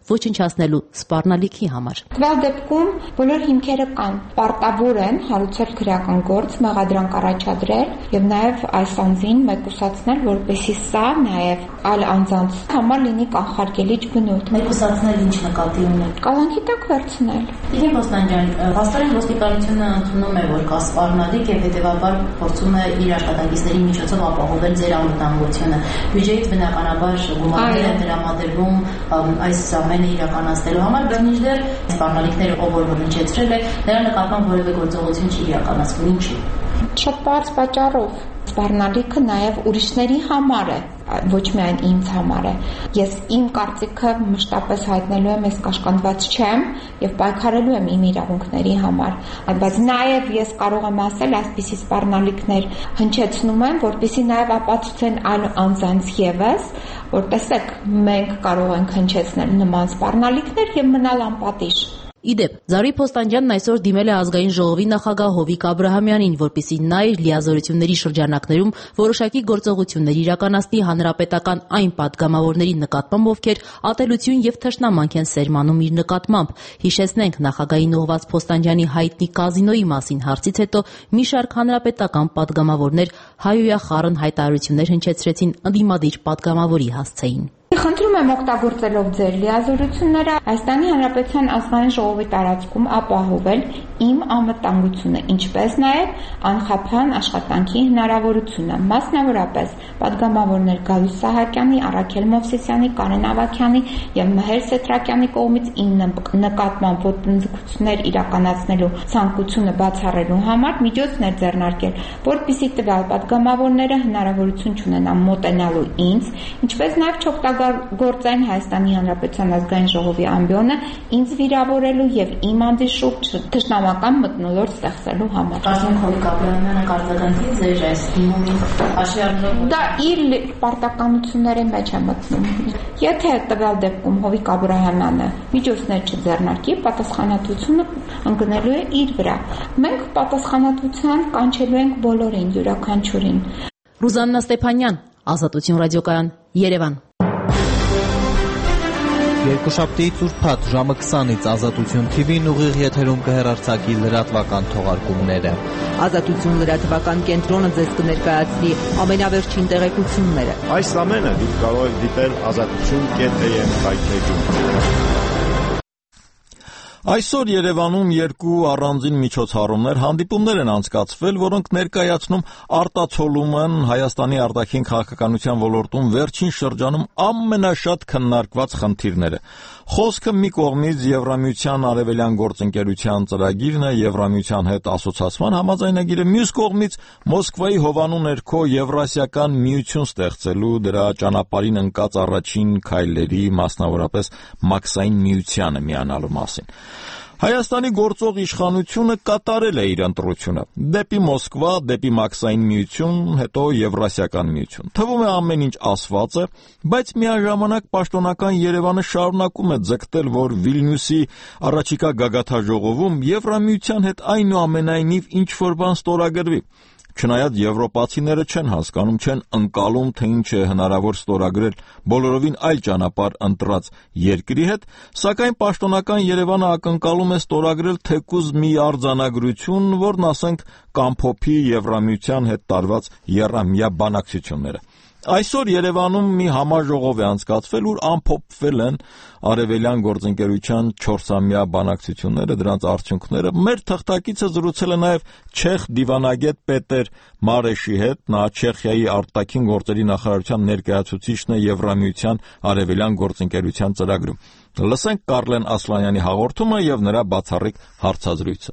ոչնչացնելու սպառնալիքի համար։ Տվյալ դեպքում բոլոր հիմքերը կան, պարտավոր են հարուցել քրեական գործ, մեղադրանք առաջադրել եւ նաեւ այս անձին մեկուսացնել, որպեսզի սա նաեւ այլ անձանց համար լինի կանխարգելիչ բնույթ։ Մեկուսացնել ինչ նկատի ունի։ Կալանքի տակ վերցնել։ Իդին Պոստանջան, փաստորեն ոստիկանությունը ընդունում է, որ կա սպառնալիք եւ հետեւաբար փորձում է իր աշխատակիցների միջոցով ապահովել ձեր անվտանգությունը։ Բյուջեից բնականաբար գումարներ են տրամադրվում այս ամենը իրականացնելու համար, բայց մինչդեռ սպառնալիքները ով որ հնչեցրել է, նրա նկատմամբ որևէ գործողություն չի իրականացվում, ինչի։ Շատ բարձ պատճառով սպառնալիքը նաև ուրիշների համար է, ոչ միայն ինձ համար է։ Ես իմ կարծիքը մշտապես հայտնելու եմ, ես կաշկանդված չեմ եւ պայքարելու եմ իմ իրավունքների համար, բայց նաև ես կարող եմ ասել, այսպիսի սպառնալիքներ հնչեցնում են, որպեսզի նաև ապացուցեն այլ անձանց եւս, որ տեսեք, մենք կարող ենք հնչեցնել նման սպառնալիքներ եւ մնալ անպատիժ։ Իդեպ, Զարուհի Փոստանջյանն այսօր դիմել է ազգային ժողովի նախագահ Հովիկ Աբրահամյանին, որպեսզի նա իր լիազորությունների շրջանակներում որոշակի գործողություններ իրականացնի հանրապետական այն падգամավորների նկատմամբ, ովքեր ատելություն եւ թշնամանք են սերմանում իր նկատմամբ։ Հիշեցնենք, նախագահին ուղղված Փոստանջյանի հայտնի կազինոյի մասին հարցից հետո մի շարք հանրապետական падգամավորներ հայոյախառն հայտարարություններ հնչեցրեցին ընդդիմադիր падգամավորի հասցեին։ Խնդրում եմ օգտագործելով ձեր լիազորությունները Հայաստանի Հանրապետության ազգային ժողովի տարածքում ապահովել իմ անվտանգությունը, ինչպես նաև անխափան աշխատանքի հնարավորությունը, մասնավորապես падգամավորներ Գալուստ Սահակյանի, Առաքել Մովսեսյանի, Կարեն Ավագյանի եւ Մհեր Սետրակյանի կողմից իմ նկատմամբ ոտնձգություններ իրականացնելու ցանկությունը բացառելու համար միջոցներ ձեռնարկել, որպեսզի տվյալ падգամավորները հնարավորություն չունենան մոտենալու ինձ, ինչպես նաև չօգտագործեն Հայաստանի Հանրապետության ազգային ժողովի ամբիոնը ինձ վիրավորելու եւ իմ անդիշուկ թշնամական մթնոլորտ ստեղծելու համար։ Կարծում Հովիկ Աբրահամյանը կարձագանքի ձեր այս դիմումին հաշվի առնելով դա իր պարտականությունների մեջ է մտնում։ Եթե տվյալ դեպքում Հովիկ Աբրահամյանը միջոցներ չձեռնարկի, պատասխանատվությունը ընկնելու է իր վրա։ Մենք պատասխանատվության կանչելու ենք բոլորին, յուրաքանչյուրին։ Ռուզաննա Ստեփանյան, Ազատություն ռադիոկայան, Երևան։ Երկուշաբթի ծուրփաթ ժամը 20-ից Ազատություն TV-ն ուղիղ եթերում կհեռարձակի լրատվական թողարկումները։ Ազատություն լրատվական կենտրոնը ձեզ կներկայացնի ամենավերջին տեղեկությունները։ Այս ամենը դուք կարող եք դիտել azatutun.am հայթեջում։ Այսօր Երևանում երկու առանձին միջոցառումներ, հանդիպումներ են անցկացվել, որոնք ներկայացնում արտացոլում են Հայաստանի արտաքին քաղաքականության ոլորտում վերջին շրջանում ամենաշատ քննարկված խնդիրները։ Խոսքը մի կողմից Եվրամիության արևելյան գործընկերության ծրագիրն է, Եվրամիության հետ ասոցացման համաձայնագիրը, մյուս կողմից Մոսկվայի հովանու ներքո Եվրասիական միություն ստեղծելու դրա ճանապարհին ընկած առաջին քայլերի, մասնավորապես Մաքսային միությանը միանալու մասին։ Հայաստանի գործող իշխանությունը կատարել է իր ընտրությունը դեպի Մոսկվա, դեպի Մաքսային միություն, հետո Եվրասիական միություն։ Թվում է ամեն ինչ ասված է, բայց միաժամանակ պաշտոնական Երևանը շարունակում է ձգտել, որ Վիլնյուսի առաջիկա գագաթաժողովում Եվրամիության հետ այնուամենայնիվ ինչ-որ բան ստորագրվի։ Չնայած եվրոպացիները չեն հասկանում, չեն ընկալում, թե ինչ է հնարավոր ստորագրել բոլորովին այլ ճանապարհ ընտրած երկրի հետ, սակայն պաշտոնական Երևանը ակնկալում է ստորագրել թեկուզ մի արձանագրություն, որն ասենք կամփոփի Եվրամիության հետ տարված եռամյա բանակցությունները։ Այսօր Երևանում մի համաժողով է անցկացվել, ուր ամփոփվել են արևելյան գործընկերության 4-ամյա բանակցությունները, դրանց արդյունքները։ Մեր թղթակիցը զրուցել է նաև չեխ դիվանագետ Պետեր Մարեշի հետ, նա Չեխիայի արտաքին գործերի նախարարության ներկայացուցիչն է Եվրամիության արևելյան գործընկերության ծրագրում։ Լսենք Կարլեն Ասլանյանի հաղորդումը եւ նրա բացառիկ հարցազրույցը։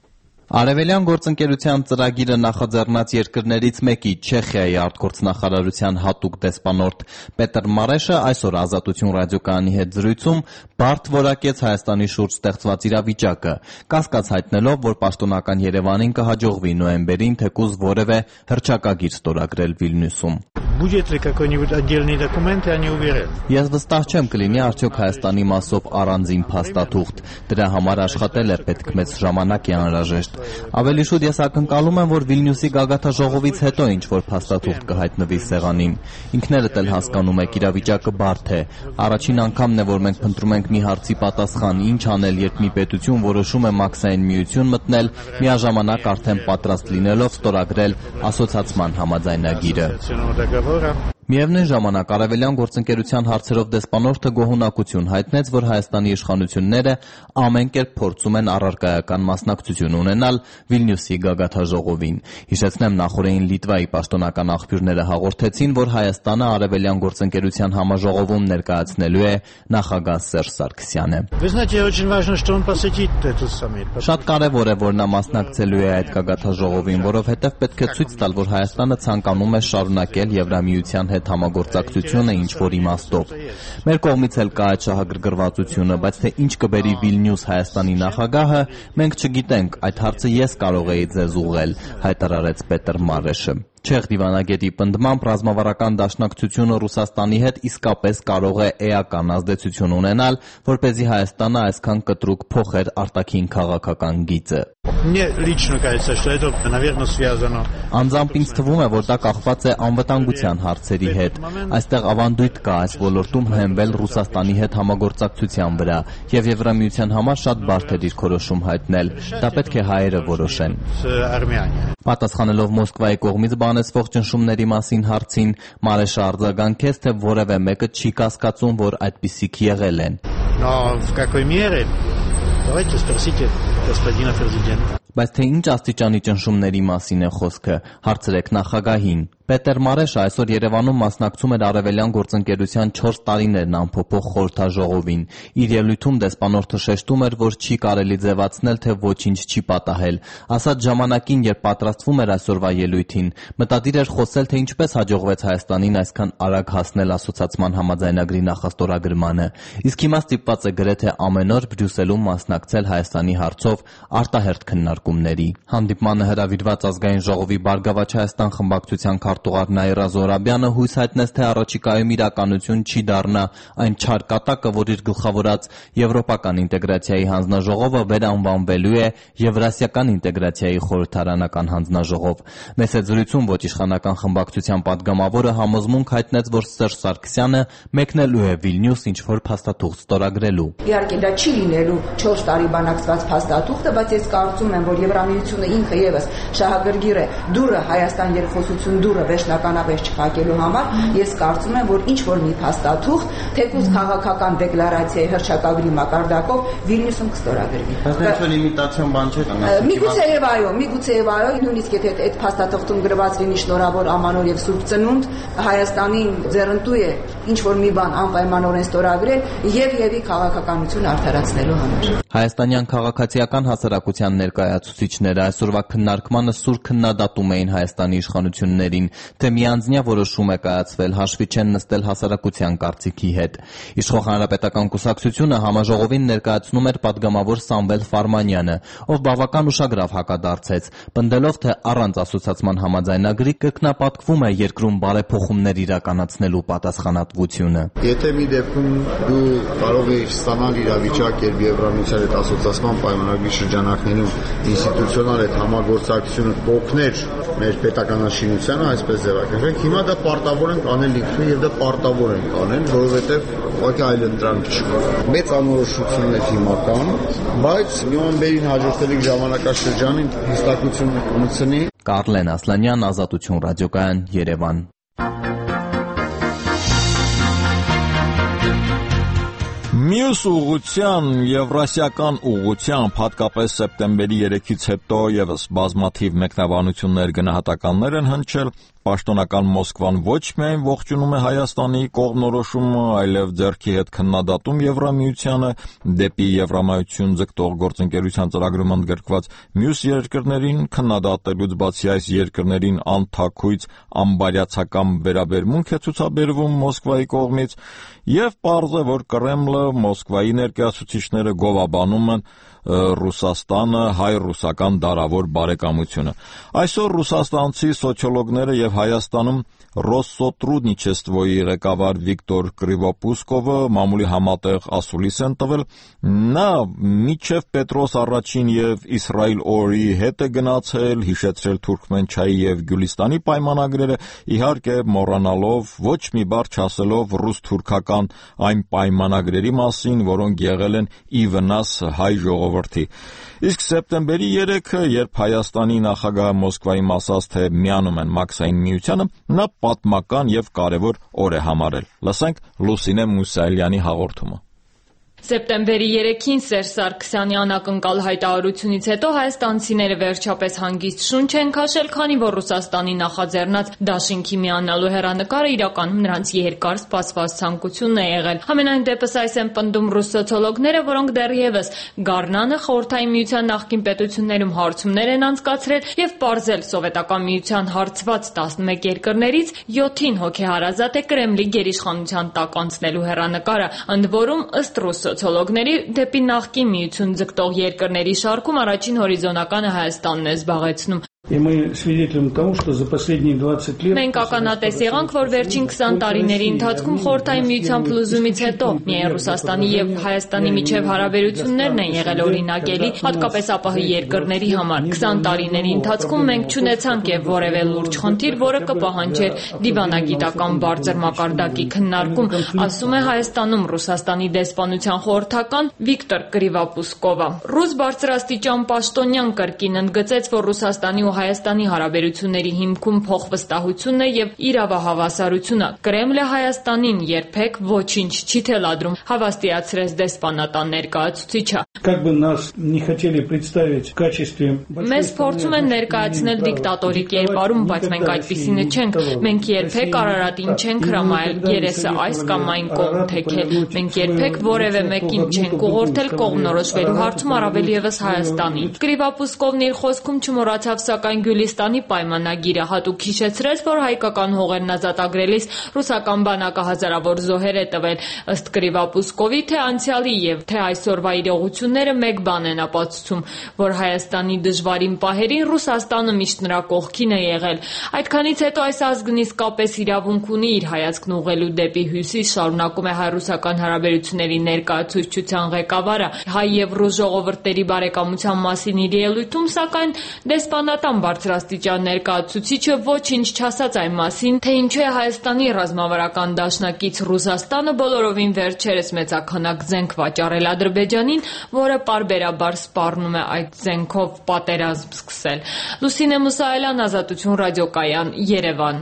Արևելյան գործընկերության ծրագիրը նախաձեռնած երկրներից մեկի Չեխիայի արտգործնախարարության հատուկ դեսպանորդ Պետեր Մարեշը այսօր Ազատություն ռադիոկայանի հետ զրույցում բարդ որակեց Հայաստանի շուրջ ստեղծված իրավիճակը, կասկած հայտնելով, որ պաշտոնական Երևանին կհաջողվի նոյեմբերին թեկուզ որևէ հռչակագիր ստորագրել Վիլնյուսում։ Будет ли какой-нибудь отдельный документ, я не уверен. Ես վստահ չեմ կլինի արդյոք Հայաստանի մասով առանձին փաստաթուղթ։ Դրա համար աշխատել է պետք մեծ ժամանակ է անհրաժեշտ։ Ավելի շուտ ես ակնկալում եմ, որ Վիլնյուսի գագաթաժողովից հետո ինչ-որ փաստաթուղթ կհայտնվի սեղանին։ Ինքներդ էլ հասկանում եք, իրավիճակը բարդ է։ Առաջին անգամն է, որ մենք փնտրում ենք մի հարցի պատասխան՝ ինչ անել, երբ մի պետություն որոշում է մաքսային միություն մտնել, միաժամանակ արդեն պատրաստ լինելով ստորագրել ասոցիացման համաձայնագիրը։ Միևնույն ժամանակ Արևելյան գործընկերության հարցերով դեսպանորդը գոհունակություն հայտնեց, որ Հայաստանի իշխանությունները ամեն կերպ փորձում են առարկայական մասնակցություն ունենալ Վիլնյուսի գագաթաժողովին։ Հիշեցնեմ, նախորդին Լիտվայի պաշտոնական աղբյուրները հաղորդեցին, որ Հայաստանը Արևելյան գործընկերության համաժողովում ներկայացնելու է նախագահ Սերժ Սարգսյանը։ Շատ կարևոր է, որ նա մասնակցելու է այդ գագաթաժողովին, որովհետև պետք է ցույց տալ, որ Հայաստանը ցանկանում է շարունակել Եվրամիության հետ համագործակցությունը ինչ-որ իմաստով։ Մեր կողմից էլ կա այդ շահագրգռվածությունը, բայց թե ինչ կբերի Վիլնյուս Հայաստանի նախագահը, մենք չգիտենք, այդ հարցը ես կարող էի ձեզ ուղղել, հայտարարեց Պետր Մարեշը։ Չեխ դիվանագետի պնդմամբ ռազմավարական դաշնակցությունը Ռուսաստանի հետ իսկապես կարող է էական ազդեցություն ունենալ, որպեսզի Հայաստանը այսքան կտրուկ փոխեր արտաքին քաղաքական գիծը։ Անձամբ ինձ թվում է, որ դա կախված է անվտանգության հարցերի հետ։ Այստեղ ավանդույթ կա այս ոլորտում հենվել Ռուսաստանի հետ համագործակցության վրա, եւ Եվրամիության համար շատ բարդ է իր որոշում հայտնել։ Դա պետք է հայերը որոշեն։ Պատասխանելով Մոսկվայի կողմից բանեցվող ճնշումների մասին հարցին, Մարեշը արձագանքեց, թե որևէ մեկը չի կասկածում, որ այդպիսիք եղել են։ Բայց թե ինչ աստիճանի ճնշումների մասին է խոսքը, հարցրեք նախագահին։ Պետեր Մարեշը այսօր Երևանում մասնակցում էր Արևելյան գործընկերության 4 տարիներն անփոփոխ խորհրդաժողովին։ Իր ելույթում դեսպանորդը շեշտում էր, որ չի կարելի ձևացնել, թե ոչինչ չի պատահել։ Ասած ժամանակին, երբ պատրաստվում էր այսօրվա ելույթին, մտադիր էր խոսել, թե ինչպես հաջողվեց Հայաստանին այսքան արագ հասնել ասոցիացման համաձայնագրի նախաստորագրմանը։ Իսկ հիմա ստիպված է գրեթե ամեն օր Բրյուսելում մասնակցել Հայաստանի հարցով արտահերթ քննարկումների։ Հանդիպմանը հրավիրված Ազգային ժողովի Բարգավաճ Հայաստան խմբակցության քարտուղար Նաիրա Զորաբյանը հույս հայտնեց, թե առաջիկայում իրականություն չի դառնա այն չար կատակը, որ իր գլխավորած եվրոպական ինտեգրացիայի հանձնաժողովը վերանվանվելու է Եվրասիական ինտեգրացիայի խորհրդարանական հանձնաժողով։ Մեծ զրույցում ոչ իշխանական խմբակցության падգամավորը համոզմունք հայտնեց, որ Սերժ Սարգսյանը մեկնելու է Վիլնյուս ինչ-որ փաստաթուղթ ստորագրելու։ Իհարկե դա չի լինելու 4 տարի բանակցված փաստաթուղթը, բայց ես կարծում եմ, որ Եվրամիությունը ինքը եւս շահագրգիռ է դուրը Հայաստան երկխոսություն դուրը վերջնականապես չփակելու համար, ես կարծում եմ, որ ինչ որ մի փաստաթուղթ, թեկուզ քաղաքական դեկլարացիայի հռչակագրի մակարդակով Վիլնյուսում կստորագրվի։ Բայց իմիտացիոն բան չէ։ Միգուցեև այո, նույնիսկ եթե այդ փաստաթղթում գրված լինի շնորհավոր Ամանոր եւ Սուրբ Ծնունդ, Հայաստանին ձեռնտու է ինչ որ մի բան անպայմանորեն ստորագրել եւ քաղաքականություն արդարացնելու համար։ Հայաստանյան քաղաքացիական հասարակության ներկայացուցիչները այսօրվա քննարկմանը սուր քննադատում էին Հայաստանի իշխանություններին, թե միանձնյա որոշում է կայացվել, հաշվի չեն նստել հասարակության կարծիքի հետ։ Իշխող Հանրապետական կուսակցությունը համաժողովին ներկայացնում էր падգամավոր Սամվել Ֆարմանյանը, ով բավական ուշագրավ հակադարձեց, պնդելով, թե առանց ասոցիացման համաձայնագրի կրկնապատկվում է երկրում բարեփոխումներ իրականացնելու պատասխանատվությունը։ Եթե մի դեպքում դու կարող ես ստանալ իրավիճակ, երբ Եվրամիության հետ ասոցիացման պայմանագրի շրջանակներում ինստիտուցիոնալ այդ համագործակցությունը կօգներ մեր պետականաշինությանը, այսպես ձևակերպենք, հիմա դա պարտավոր ենք անել ինքնին եւ դա պարտավոր ենք անել, որովհետեւ ուղղակի այլ ընտրանք չկա։ Մեծ անորոշություններ հիմա կան, բայց նոյեմբերին հաջորդելիք ժամանակաշրջանին հստակություն կմտցնի։ Կարլեն Ասլանյան, Ազատություն ռադիոկայան, Երևան։ Մյուս ուղղության եվրասիական ուղղությամբ հատկապես սեպտեմբերի 3-ից հետո եւս բազմաթիվ մեկնաբանություններ գնահատականներ են հնչել։ Պաշտոնական Մոսկվան ոչ միայն ողջունում է Հայաստանի կողմնորոշումը, այլև ձեռքի հետ քննադատում Եվրամիությանը, դեպի Եվրամայություն ձգտող գործընկերության ծրագրում ընդգրկված մյուս երկրներին քննադատելուց բացի այս երկրներին անթաքույց անբարյացակամ վերաբերմունք է ցուցաբերվում Մոսկվայի կողմից, եւ պարզ է, որ Կրեմլը, Մոսկվայի ներկայացուցիչները գովաբանում են Ռուսաստանը, հայ-ռուսական դարավոր բարեկամությունը։ Այսօր ռուսաստանցի սոցիոլոգները եւ Հայաստանում Ռոսսոտրուդնիչեստվոյի ղեկավար Վիկտոր Կրիվոպուսկովը մամուլի համատեղ ասուլիս են տվել։ Նա միջև Պետրոս առաջին եւ Իսրայիլ օրի հետ է գնացել, հիշեցրել Թուրքմենչայի եւ Գյուլիստանի պայմանագրերը, իհարկե մոռանալով ոչ մի բառ չասելով ռուս-թուրքական այն պայմանագրերի մասին, որոնք եղել են ի վնաս հայ ժողովրդի։ Իսկ սեպտեմբերի 3-ը, երբ Հայաստանի նախագահը Մոսկվայում ասաց, թե միանում են Մաքսային միությանը, նա պատմական եւ կարեւոր օր է համարել։ Լսենք Լուսինե Մուսայելյանի հաղորդումը։ Սեպտեմբերի 3-ին Սերժ Սարգսյանի անակնկալ հայտարարությունից հետո հայաստանցիները վերջապես հանգիստ շունչ են քաշել, քանի որ Ռուսաստանի նախաձեռնած դաշինքի միանալու հեռանկարը իրականում նրանց երկար սպասված ցանկությունն է եղել։ Համենայն դեպս այս են պնդում ռուս սոցիոլոգները, որոնք դեռևս Գառնանը խորհրդային միության նախկին պետություններում հարցումներ են անցկացրել եւ պարզել Սովետական միության հարցված 11 երկրներից 7-ին հոգեհարազատ է Կրեմլի գերիշխանության տակ անցնելու հեռանկարը, ընդ որում ըստ ռուս սոցիոլոգների դեպի նախկին միություն ձգտող երկրների շարքում առաջին հորիզոնականը Հայաստանն է զբաղեցնում։ Մենք ականատես եղանք, որ վերջին 20 տարիների ընթացքում խորհրդային միության փլուզումից հետո միայն Ռուսաստանի եւ Հայաստանի միջև հարաբերություններն են եղել օրինակելի, հատկապես ԱՊՀ երկրների համար։ 20 տարիների ընթացքում մենք չունեցանք եւ որևէ լուրջ խնդիր, որը կպահանջեր դիվանագիտական բարձր մակարդակի քննարկում, ասում է Հայաստանում Ռուսաստանի դեսպանության խորհրդական Վիկտոր Կրիվոպուսկովը։ Ռուս բարձրաստիճան պաշտոնյան կրկին ընդգծեց, որ Ռուսաստանի ու Հայաստանի հարաբերությունների հիմքում փոխվստահությունն է եւ իրավահավասարությունը։ Կրեմլը Հայաստանին երբեք ոչինչ չի թելադրում, հավաստիացրեց դեսպանատան ներկայացուցիչը։ Մեզ փորձում են ներկայացնել դիկտատորի կերպարում, բայց մենք այդպիսինը չենք։ Մենք երբեք Արարատին չենք հրամայել երեսը այս կամ այն կողմ թեքել։ Մենք երբեք որևէ մեկին չենք ուղղորդել կողմնորոշվելու հարցում, առավել եւս Հայաստանին։ Կրիվոպուսկովն իր խոսքում չմոռացավ սակայն Գյուլիստանի պայմանագիրը, հատուկ հիշեցրեց, որ հայկական հողերն ազատագրելիս ռուսական բանակը հազարավոր զոհեր է տվել։ Ըստ Կրիվոպուսկովի, թե անցյալի եւ թե այսօրվա իրողությունները մեկ բան են ապացուցում, որ Հայաստանի դժվարին պահերին Ռուսաստանը միշտ նրա կողքին է եղել։ Այդքանից հետո այս ազգն իսկապես իրավունք ունի իր հայացքն ուղղելու դեպի հյուսիս, շարունակում է հայ-ռուսական հարաբերությունների ներկայացուցչության ղեկավարը։ Հայ եւ ռուս ժողովուրդների բարեկամության մասին իր ելույթում, սակայն դեսպանատան բարձրաստիճան ներկայացուցիչը ոչինչ չասաց այն մասին, թե ինչու է Հայաստանի ռազմավարական դաշնակից Ռուսաստանը բոլորովին վերջերս մեծաքանակ զենք վաճառել Ադրբեջանին, որը պարբերաբար սպառնում է այդ զենքով պատերազմ սկսել։ Լուսինե Մուսայելյան, Ազատություն ռադիոկայան, Երևան։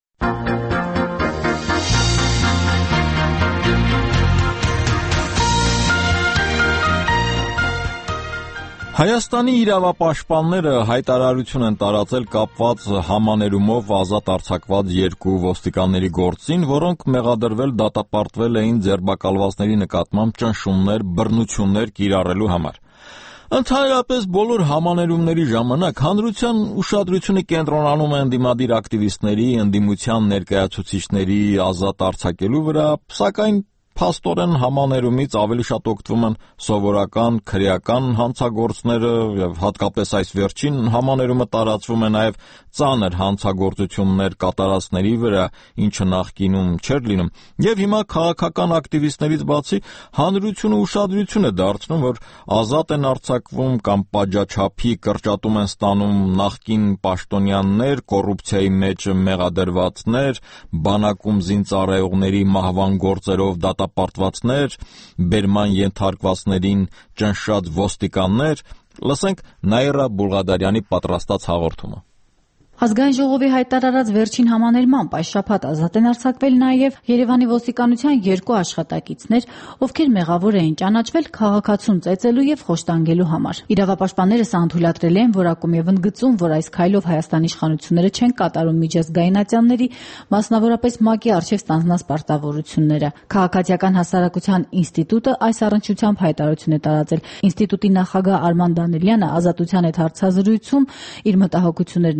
Հայաստանի իրավապաշտպանները հայտարարություն են տարածել կապված համաներումով ազատ արձակված 2 ոստիկանների գործին, որոնք մեղադրվել դատապարտվել էին ձերբակալվածների նկատմամբ ճնշումներ, բռնություններ կիրառելու համար։ Ընդհանրապես բոլոր համաներումների ժամանակ հանրության ուշադրությունը կենտրոնանում է ընդդիմադիր ակտիվիստների, ընդդիմության ներկայացուցիչների ազատ արձակելու վրա, սակայն փաստորեն համաներումից ավելի շատ օգտվում են սովորական քրեական հանցագործները եւ հատկապես այս վերջին համաներումը տարածվում է նաեւ ծանր հանցագործություններ կատարածների վրա, ինչը նախկինում չէր լինում, եւ հիմա քաղաքական ակտիվիստներից բացի հանրությունը ուշադրություն է դարձնում, որ ազատ են արձակվում կամ պատժաչափի կրճատում են ստանում նախկին պաշտոնյաներ, կոռուպցիայի մեջ մեղադրվածներ, բանակում զինծառայողների մահվան գործերով դատապարտվածներ, բերման ենթարկվածներին ճնշած ոստիկաններ։ Լսենք Նաիրա Բուլղադարյանի պատրաստած հաղորդումը։ Ազգային ժողովի հայտարարած վերջին համաներմամբ այս շաբաթ ազատ են արձակվել նաև Երևանի ոստիկանության 2 աշխատակիցներ, ովքեր մեղավոր էին ճանաչվել քաղաքացուն ծեծելու եւ խոշտանգելու համար։ Իրավապաշտպանները սա ընդհանրացրել են որակում եւ ընդգծում, որ այս քայլով Հայաստանի իշխանությունները չեն կատարում միջազգայնացյանների, մասնավորապես ՄԱԿ-ի արչեւ ստանձնած պարտավորությունները։ Քաղաքացիական հասարակության ինստիտուտը այս առնչությամբ հայտարարություն է տարածել։ Ինստիտուտի նախագահ Արման Դանիելյանը Ազատության հետ հարցազրույցում իր մտահոգություններն է հայտնում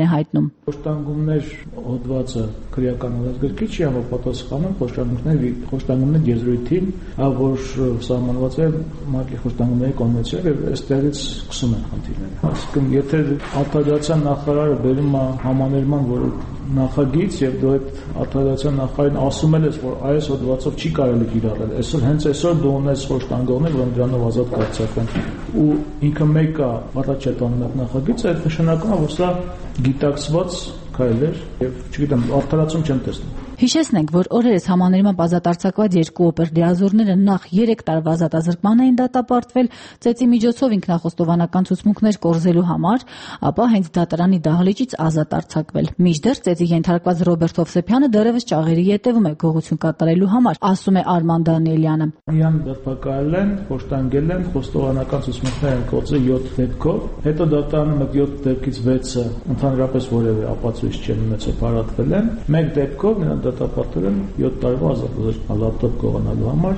հաղորդում։ Խոշտանգումներ հոդվածը քրեական օրենսգրքի չի համապատասխանում խոշտանգումներ եզրույթին, որ սահմանված է ՄԱԿ-ի խոշտանգումների կոնվենցիայով եւ այստեղից սկսում են խնդիրները։ Այսինքն, եթե արտադրության նախարարը բերում է համաներման նախագիծ եւ դու այդ արտադրության նախարարին ասում ես, որ այս հոդվածով չի կարելի կիրառել, այսօր դու ունես խոշտանգողներ, որոնք դրանով ազատ կարձակվեն, ու ինքը մեկը առաջ է տանում այդ նախագիծը, այդ նշանակում է, որ սա գիտակցված քայլ էր եւ չգիտեմ, արդարացում չեմ տեսնում։ Հիշեցնենք, որ օրերս համաներմամբ ազատ արձակված երկու օպերդիազորները նախ 3 տարվա ազատազրկման էին դատապարտվել ծեծի միջոցով ինքնախոստովանական ցուցմունքներ կորզելու համար, ապա հենց դատարանի դահլիճից ազատ արձակվել։ Մինչդեռ ծեծի ենթարկված Ռոբերտ Հովսեփյանը դեռևս ճաղերի ետևում է գողություն կատարելու համար, ասում է Արման Դանիելյանը։ Իրան դատապարտել են, խոշտանգել են, խոստովանական ցուցմունքներ են կորզել 7 դեպքով, հետո դատարանը 7 դեպքից 6-ը ընդհանրապես որևէ ապացույց չեն ունեցել, փարատվել են, 1 դեպքով նրան դատապարտել են 7 տարվա ազատազրկման լապտոպ կողանալու համար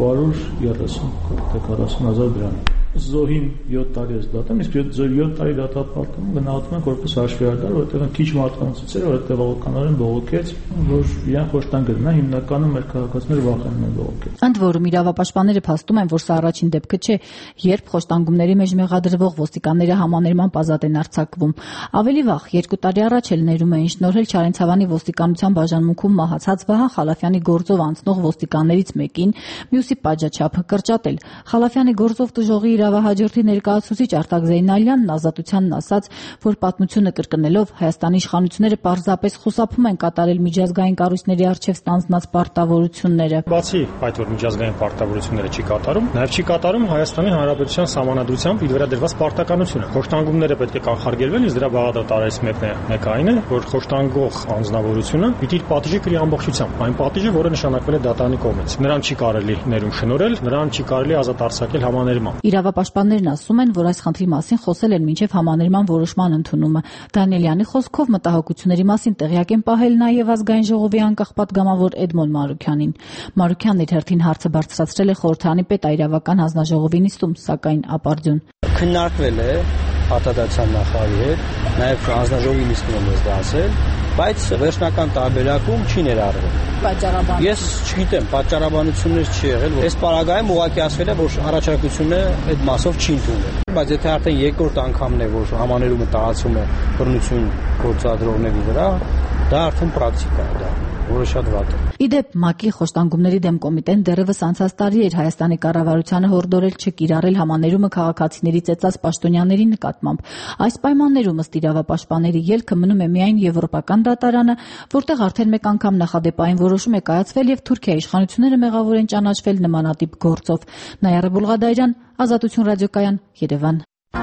240,000 դրամ։ Զոհին 7 տարի է դատում, իսկ 7 տարի դատապարտում գնահատում են որպես հաշվեհարդար, որտեղ քիչ մարդկանցից էր, որ տևողականորեն բողոքեց, որ իրան խոշտանգել նա հիմնականում մեր քաղաքացիները վախենում են բողոքել։ Ընդ որում իրավապաշտպանները փաստում են, որ սա առաջին դեպքը չէ, երբ խոշտանգումների մեջ մեղադրվող ոստիկանները համաներմամբ ազատ են արձակվում։ Ավելի վաղ 2 տարի առաջ էլ ներում էին շնորհել Չարենցավանի ոստիկանության բաժանմունքում մահացած Վահան Խալաֆյանի գործով անցնող ոստիկաններից մեկին, մյուսի պատժաչափը կրճատել։ Խալաֆյանի գործով տուժողի իրավահաջորդի ներկայացուցիչ Արտակ Զեյնալյանն ազատությանն ասաց, որ պատմությունը կրկնելով Հայաստանի իշխանությունները պարզապես խուսափում են կատարել միջազգային կառույցների առջև ստանձնած պարտավորությունները։ Բացի այդ, որ միջազգային պարտավորությունները չի կատարում, նաև չի կատարում Հայաստանի Հանրապետության Սահմանադրությամբ իր վերադրված պարտականությունը։ Խոշտանգումները պետք է կանխարգելվել, իսկ դրա բաղադրատարից մեկը այն է, որ խոշտանգող անձնավորությունը պիտի պատիժի կրի ամբողջությամբ, այն պատիժը, որը նշանակվել է դատարանի կողմից։ Նրան չի կարելի ներում շնորհել, նրան չի կարելի ազատ արձակել համաներմամբ։ Իրավապաշտպաններն ասում են, որ այս խնդրի մասին խոսել են մինչև համաներման որոշման ընդունումը։ Դանիելյանի խոսքով մտահոգությունների մասին տեղյակ են պահել նաև ազգային ժողովի անկախ պատգամավոր Էդմոն Մարուքյանին։ Մարուքյանն իր հերթին հարցը բարձրացրել է խորհրդանի պետայրավական հանձնաժողովի նիստում, սակայն ապարդյուն։ Քննարկվել է արտադրության նախարարի հետ, նաև հանձնաժողովի նիստում ես դա ասել, բայց վերջնական տարբերակում չի ներառվել։ Պատճառաբան։ Ես չգիտեմ, պատճառաբանություններ չի եղել, այս պարագայում ուղղակի ասվել է, որ առաջարկությունը այդ մասով չի ընդունվել։ Բայց եթե արդեն երկրորդ անգամն է, որ համաներումը տարածում է բռնություն գործադրողների վրա, դա արդեն պրակտիկա է դա, որը շատ վատ է։ Իդեպ ՄԱԿ-ի խոշտանգումների դեմ կոմիտեն դեռևս անցած տարի էր Հայաստանի կառավարությանը հորդորել չկիրառել համաներումը քաղաքացիների ծեծած պաշտոնյաների նկատմամբ։ Այս պայմաններում ըստ իրավապաշտպանների ելքը մնում է միայն Եվրոպական դատարանը, որտեղ արդեն մեկ անգամ նախադեպային որոշում է կայացվել եւ Թուրքիայի իշխանությունները մեղավոր են ճանաչվել նմանատիպ գործով։ Նայարը Բուլղադայրյան, Ազատություն ռադիոկայան, Երևան։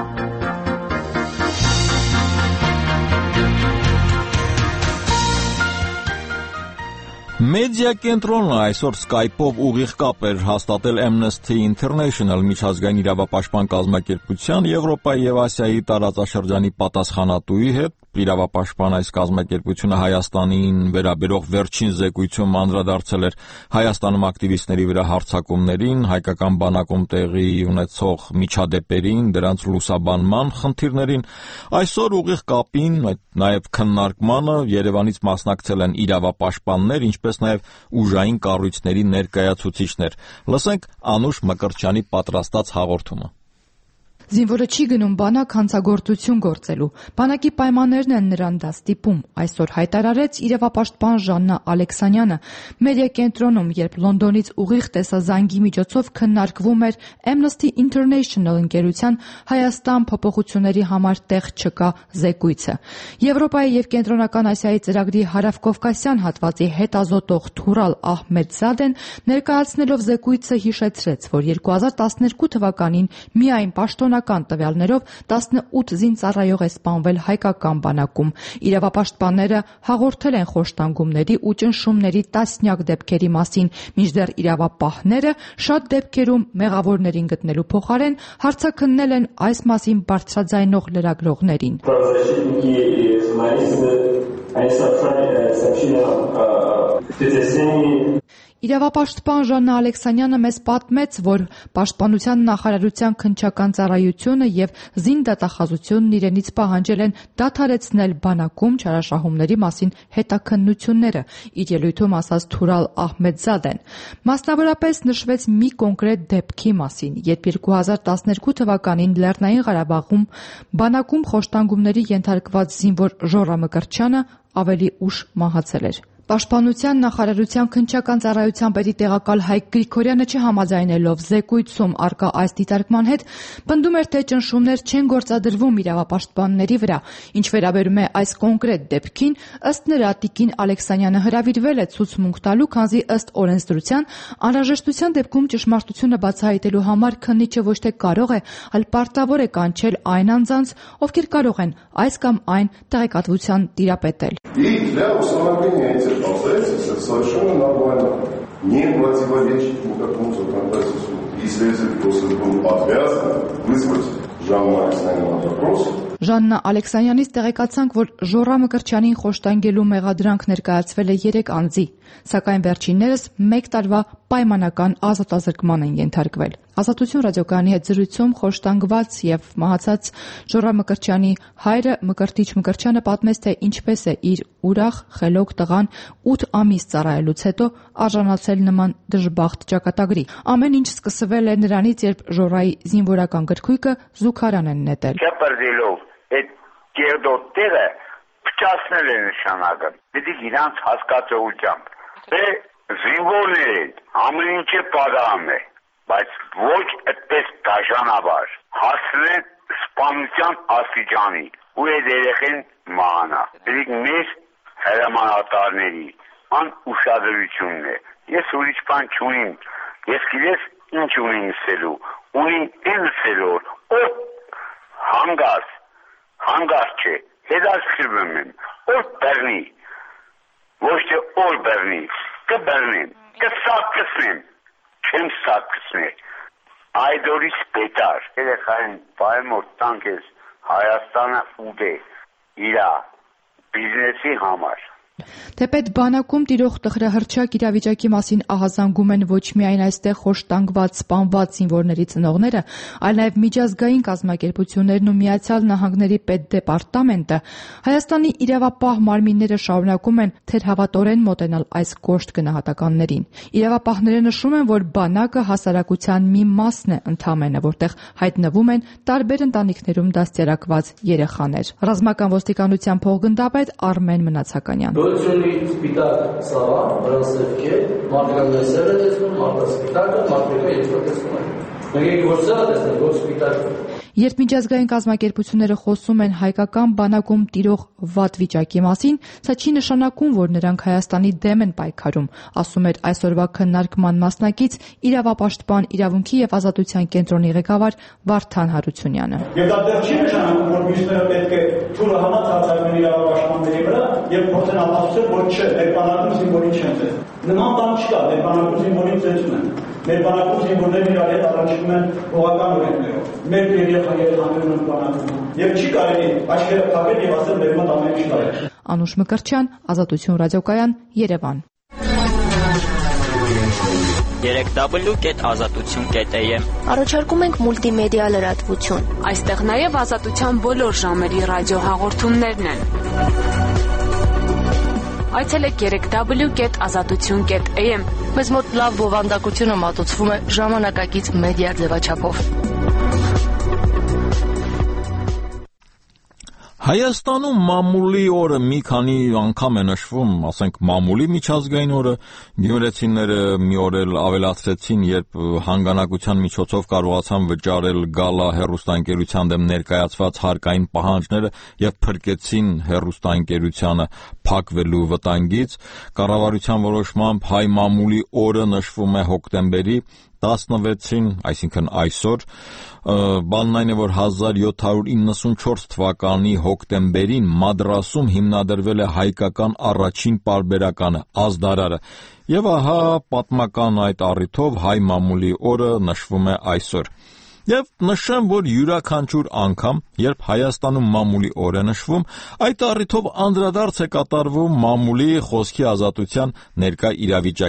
Մեդիա կենտրոնը այսօր Skype-ով ուղիղ կապ էր հաստատել Amnesty International միջազգային իրավապաշտպան կազմակերպության Եվրոպայի եւ Ասիայի տարածաշրջանի պատասխանատուի հետ։ Իրավապաշտպան այս կազմակերպությունը Հայաստանին վերաբերող վերջին զեկույցում անդրադարձել էր Հայաստանում ակտիվիստների վրա հարձակումներին, հայկական բանակում տեղի ունեցող միջադեպերին, դրանց լուսաբանման խնդիրներին։ Այսօր ուղիղ կապին, նաև քննարկմանը Երևանից մասնակցել են իրավապաշտպաններ, ինչպես նաև ուժային կառույցների ներկայացուցիչներ։ Լսենք Անուշ Մկրտչյանի պատրաստած հաղորդումը։ Զինվորը չի գնում բանակ հանցագործություն գործելու։ Բանակի պայմաններն են նրան դա ստիպում, այսօր հայտարարեց իրավապաշտպան Ժաննա Ալեքսանյանը։ Մեդիա կենտրոնում, երբ Լոնդոնից ուղիղ տեսազանգի միջոցով քննարկվում էր Amnesty International ընկերության Հայաստան փոփոխությունների համար տեղ չկա զեկույցը։ Եվրոպայի եւ Կենտրոնական Ասիայի ծրագրի հարավկովկասյան հատվածի հետազոտող Թուրալ Ահմեդզադեն ներկայացնելով զեկույցը հիշեցրեց, որ 2012 թվականին միայն պաշտոնական տվյալներով 18 զինծառայող է սպանվել հայկական բանակում։ Իրավապաշտպանները հաղորդել են խոշտանգումների ու ճնշումների տասնյակ դեպքերի մասին, մինչդեռ իրավապահները շատ դեպքերում մեղավորներին գտնելու փոխարեն հարցաքննել են այս մասին բարձրաձայնող լրագրողներին։ Իրավապաշտպան Ժաննա Ալեքսանյանը մեզ պատմեց, որ Պաշտպանության նախարարության քննչական ծառայությունը եւ ԶԻՆ դատախազությունն իրենից պահանջել են դադարեցնել բանակում չարաշահումների մասին հետաքննությունները, իր ելույթում ասաց Թուրալ Ահմեդզադեն։ Մասնավորապես նշվեց մի կոնկրետ դեպքի մասին, երբ 2012 թվականին Լեռնային Ղարաբաղում բանակում խոշտանգումների ենթարկված զինվոր Ժորա Մկրտչյանը ավելի ուշ մահացել էր։ Պաշտպանության նախարարության քննչական ծառայության պետի տեղակալ Հայկ Գրիգորյանը չհամաձայնելով զեկույցում արկա այս դիտարկման հետ, պնդում էր, թե ճնշումներ չեն գործադրվում իրավապաշտպանների վրա։ Ինչ վերաբերում է այս կոնկրետ դեպքին, ըստ նրա Տիկին Ալեքսանյանը հրավիրվել է ցուցմունք տալու, քանզի ըստ օրենսդրության անհրաժեշտության դեպքում ճշմարտությունը բացահայտելու համար քննիչը ոչ թե կարող է, այլ պարտավոր է կանչել այն անձանց, ովքեր կարող են այս կամ այն տեղեկատվության тирапетել։ Совершенно нормально. Не противоречит никакому законодательству. Если этот после был обязан вызвать Жанну Александровну на допрос. Ժաննա Ալեքսանյանից տեղեկացանք, որ Ժորա Մկրտչյանին խոշտանգելու մեղադրանք ներկայացվել է 3 անձի, սակայն վերջիններս 1 տարվա պայմանական ազատազրկման են ենթարկվել։ Ազատություն ռադիոկայանի հետ զրույցում խոշտանգված եւ մահացած Ժորա Մկրտչյանի հայրը Մկրտիչ Մկրտչյանը պատմեց, թե ինչպես է իր ուրախ, խելոք տղան 8 ամիս ծառայելուց հետո արժանացել նման դժբախտ ճակատագրի։ Ամեն ինչ սկսվել է նրանից, երբ Ժորայի զինվորական գրքույկը զուգարան են նետել։ Այդ գերդոտերը փչացնել է նշանակը։ Պետք է իրանց հասկացողությամբ։ Դե զինվորներին ամեն ինչը պատահում է, բայց ոչ այդպես դաշանաբար հասնեն սպանության աստիճանի ու այդ երեխեն մահանա։ Պետք է մեր հրամանատարների անուշադրությունն է։ Ես ուրիշ բան չունիմ։ Ես գիտես ինչ ունիմ ասելու։ Ունիմ ասելու, որ հանգարտ չէ, հետաքրքրվում եմ, որ բեռնի, ոչ թե որ բեռնի, կբեռնեմ, կսակսնեմ, չեմ սակսնել, այդ օրից պետար, երեխային պայեմ որ տանք ես Հայաստանը ուտե իրա բիզնեսի համար։ Թեպետ բանակում տիրող տխրահռչակ իրավիճակի մասին ահազանգում են ոչ միայն այստեղ խոշտանգված, սպանված զինվորների ծնողները, այլ նաև միջազգային կազմակերպություններն ու Միացյալ Նահանգների պետդեպարտամենտը, Հայաստանի իրավապահ մարմինները շարունակում են թերհավատորեն մոտենալ այս կոշտ գնահատականներին։ Իրավապահները նշում են, որ բանակը հասարակության մի մասն է ընդամենը, որտեղ հայտնվում են տարբեր ընտանիքներում դաստիարակված երեխաներ։ Ռազմական ոստիկանության փոխգնդապետ Արմեն Մնացականյան։ Գործունի սպիտակ սավան, վրասև կետ, մարդկան լեսել է տեսնում, մարդը սպիտակը, մարդիկը եստը տեսնում է։ Մենք գործել է տեսնել, որ սպիտակը։ Երբ միջազգային կազմակերպությունները խոսում են հայկական բանակում տիրող վատ վիճակի մասին, սա չի նշանակում, որ նրանք Հայաստանի դեմ են պայքարում, ասում էր այսօրվա քննարկման մասնակից իրավապաշտպան իրավունքի եւ ազատության կենտրոնի ղեկավար Վարդան Հարությունյանը։ Եվ դա դեռ չի նշանակում, որ մյուսները պետք է թուրը համած հարձակվեն իրավապաշտպանների վրա եւ փորձեն ապացուցել, որ չէ, մեր բանակում զինվորին չեն ծեծում։ Նման բան չկա, մեր բանակում զինվորին ծեծում են։ Մեր բանակում զինվորներն իրար հետ առաջնում են հողական օրենքներով։ Մեր երեխաներն են բանակում։ Եվ չի կարելի աչքերը փակել եւ ասել մեր մոտ ամեն ինչ կա։ Անուշ Մկրտչյան, Ազատություն ռադիոկայան, Երևան։ 3w.azatutun.am Առաջարկում ենք մուլտիմեդիա լրատվություն։ Այստեղ նաև ազատության բոլոր ժամերի ռադիոհաղորդումներն են։ Այցելեք 3w.azatutun.am Մեզ մոտ լավ բովանդակությունը մատուցվում է ժամանակակից մեդիա ձևաչափով։ Հայաստանում մամուլի օրը մի քանի անգամ է նշվում, ասենք մամուլի միջազգային օրը, գյումրեցիները մի օր էլ ավելացրեցին, երբ հանգանակության միջոցով կարողացան վճարել գալա հեռուստաընկերության դեմ ներկայացված հարկային պահանջները եւ փրկեցին հեռուստաընկերությանը փակվելու վտանգից։ Կառավարության որոշմամբ հայ մամուլի օրը նշվում է հոկտեմբերի 16-ին, այսինքն այսօր, բանն այն է, որ 1794 թվականի հոկտեմբերին Մադրասում հիմնադրվել է հայկական առաջին պարբերականը ազդարարը, եւ ահա պատմական այդ առիթով հայ մամուլի օրը նշվում է այսօր։ Եվ նշեմ, որ յուրաքանչյուր անգամ, երբ Հայաստանում մամուլի օր է նշվում, այդ առիթով անդրադարձ է կատարվում մամուլի խոսքի ազատության ներկա իրավիճակին։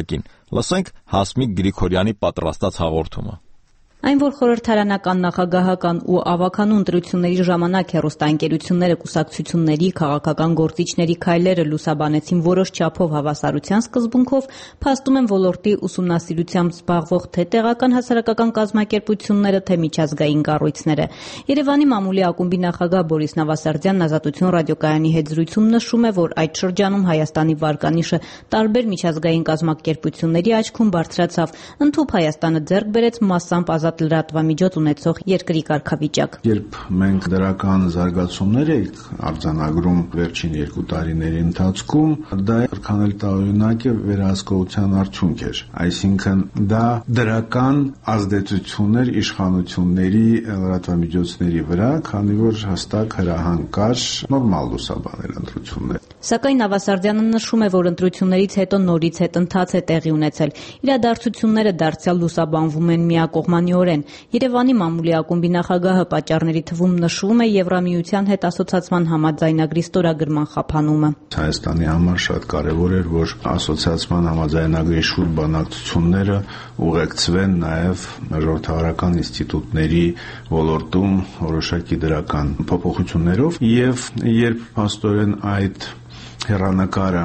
Լսենք Հասմիկ Գրիգորյանի պատրաստած հաղորդումը։ Այն, որ խորհրդարանական, նախագահական ու ավականու ընտրությունների ժամանակ հեռուստաընկերությունները կուսակցությունների, քաղաքական գործիչների քայլերը լուսաբանեցին որոշ չափով հավասարության սկզբունքով, փաստում են ոլորտի ուսումնասիրությամբ զբաղվող թե տեղական հասարակական կազմակերպությունները, թե միջազգային կառույցները։ Երևանի մամուլի ակումբի նախագահ Բորիս Նավասարդյանն Ազատություն ռադիոկայանի հետ զրույցում նշում է, որ այդ շրջանում Հայաստանի վարկանիշը տարբեր միջազգային կազմակերպությունների աչքում բարձրացավ, ընդհուպ Հայաստանը ձեռք բերեց մասամբ ազատ լրատվամիջոց ունեցող երկրի կարգավիճակ։ Երբ մենք դրական զարգացումներ ենք արձանագրում վերջին 2 տարիների ընթացքում, դա որքան էլ տարօրինակ է, վերահսկողության արդյունք էր։ Այսինքն դա դրական ազդեցություններ իշխանությունների լրատվամիջոցների վրա, քանի որ հստակ հրահանգ կար նորմալ լուսաբանել ընտրությունները։ Սակայն Նավասարդյանը նշում է, որ ընտրություններից հետո նորից հետընթաց է տեղի ունեցել։ Իրադարձությունները դարձյալ լուսաբանվում են միակողմանիորեն։ Երևանի մամուլի ակումբի նախագահը պատճառների թվում նշվում է Եվրամիության հետ ասոցիացման համաձայնագրի ստորագրման խափանումը։ Հայաստանի համար շատ կարևոր էր, որ ասոցիացման համաձայնագրի շուրջ բանակցությունները ուղեկցվեն նաև ժողովրդավարական ինստիտուտների ոլորտում որոշակի դրական փոփոխություններով, եւ երբ փաստորեն այդ հեռանկարը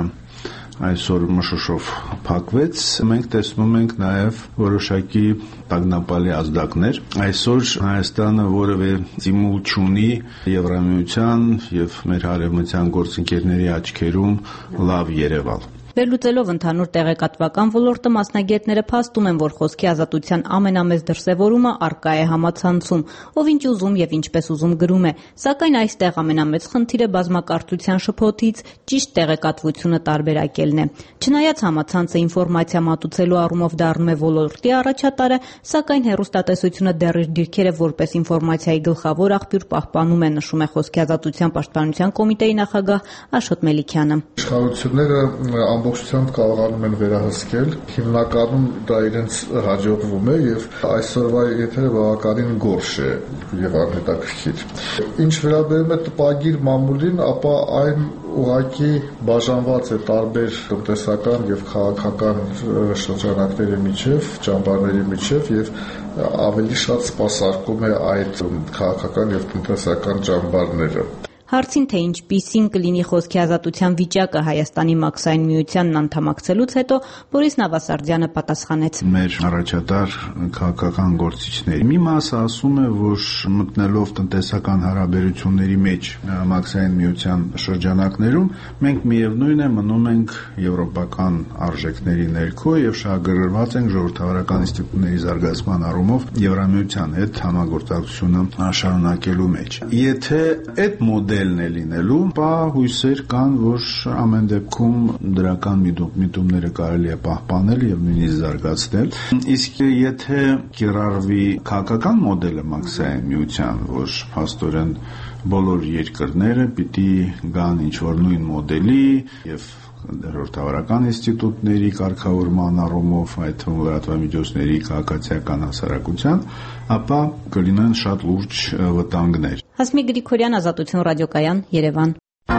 այսօր մշուշով փակվեց, մենք տեսնում ենք նաև որոշակի տագնապալի ազդակներ։ Այսօր Հայաստանը որևէ ծիմուլ չունի Եվրամիության եւ մեր հարևանության գործընկերների աչքերում լավ երևալ։ Վերլուծելով ընդհանուր տեղեկատվական ոլորտը, մասնագետները փաստում են, որ խոսքի ազատության ամենամեծ դրսևորումը առկա է համացանցում, ով ինչ ուզում եւ ինչպես ուզում գրում է, սակայն այստեղ ամենամեծ խնդիրը բազմակարծության շփոթից ճիշտ տեղեկատվությունը տարբերակելն է։ Չնայած համացանցը ինֆորմացիա մատուցելու առումով դառնում է ոլորտի առաջատարը, սակայն հեռուստատեսությունը դեռ իր դիրքերը որպես ինֆորմացիայի գլխավոր աղբյուր պահպանում է, նշում է խոսքի ազատության պաշտպանության կոմիտեի նախագահ Աշոտ Մելիքյանը։ Իշխանությունները ամբողջությամբ կարողանում են վերահսկել, հիմնականում դա իրենց հաջողվում է եւ այսօրվա եթերը բավականին գորշ է եւ անհետաքրքիր։ Ինչ վերաբերում է տպագիր մամուլին, ապա այն ուղղակի բաժանված է տարբեր տնտեսական եւ քաղաքական շրջանակների միջև, ճամբարների միջև եւ ավելի շատ սպասարկում է այդ քաղաքական եւ տնտեսական ճամբարները։ Հարցին, թե ինչպիսին կլինի խոսքի ազատության վիճակը Հայաստանի մաքսային միությանն անդամակցելուց հետո, Բորիս Նավասարդյանը պատասխանեց. Մեր առաջատար քաղաքական գործիչների մի մասը ասում է, որ մտնելով տնտեսական հարաբերությունների մեջ մաքսային միության շրջանակներում, մենք միևնույն է մնում ենք եվրոպական արժեքների ներքո եւ շահագրգռված ենք ժողովրդավարական ինստիտուտների զարգացման առումով Եվրամիության հետ համագործակցությունը շարունակելու մեջ։ Եթե այդ մոդելն է լինելու, ապա հույսեր կան, որ ամեն դեպքում դրական միտումները կարելի է պահպանել եւ նույնիսկ զարգացնել։ Իսկ եթե կիրառվի քաղաքական մոդելը մաքսային միության, որ փաստորեն բոլոր երկրները պիտի գան ինչ-որ նույն մոդելի եւ ժողովրդավարական ինստիտուտների կարգավորման առումով, այդ թվում լրատվամիջոցների քաղաքացիական հասարակության, ապա կլինեն շատ լուրջ վտանգներ։ Հասմիկ Գրիգորյան, Ազատություն ռադիոկայան, Երևան։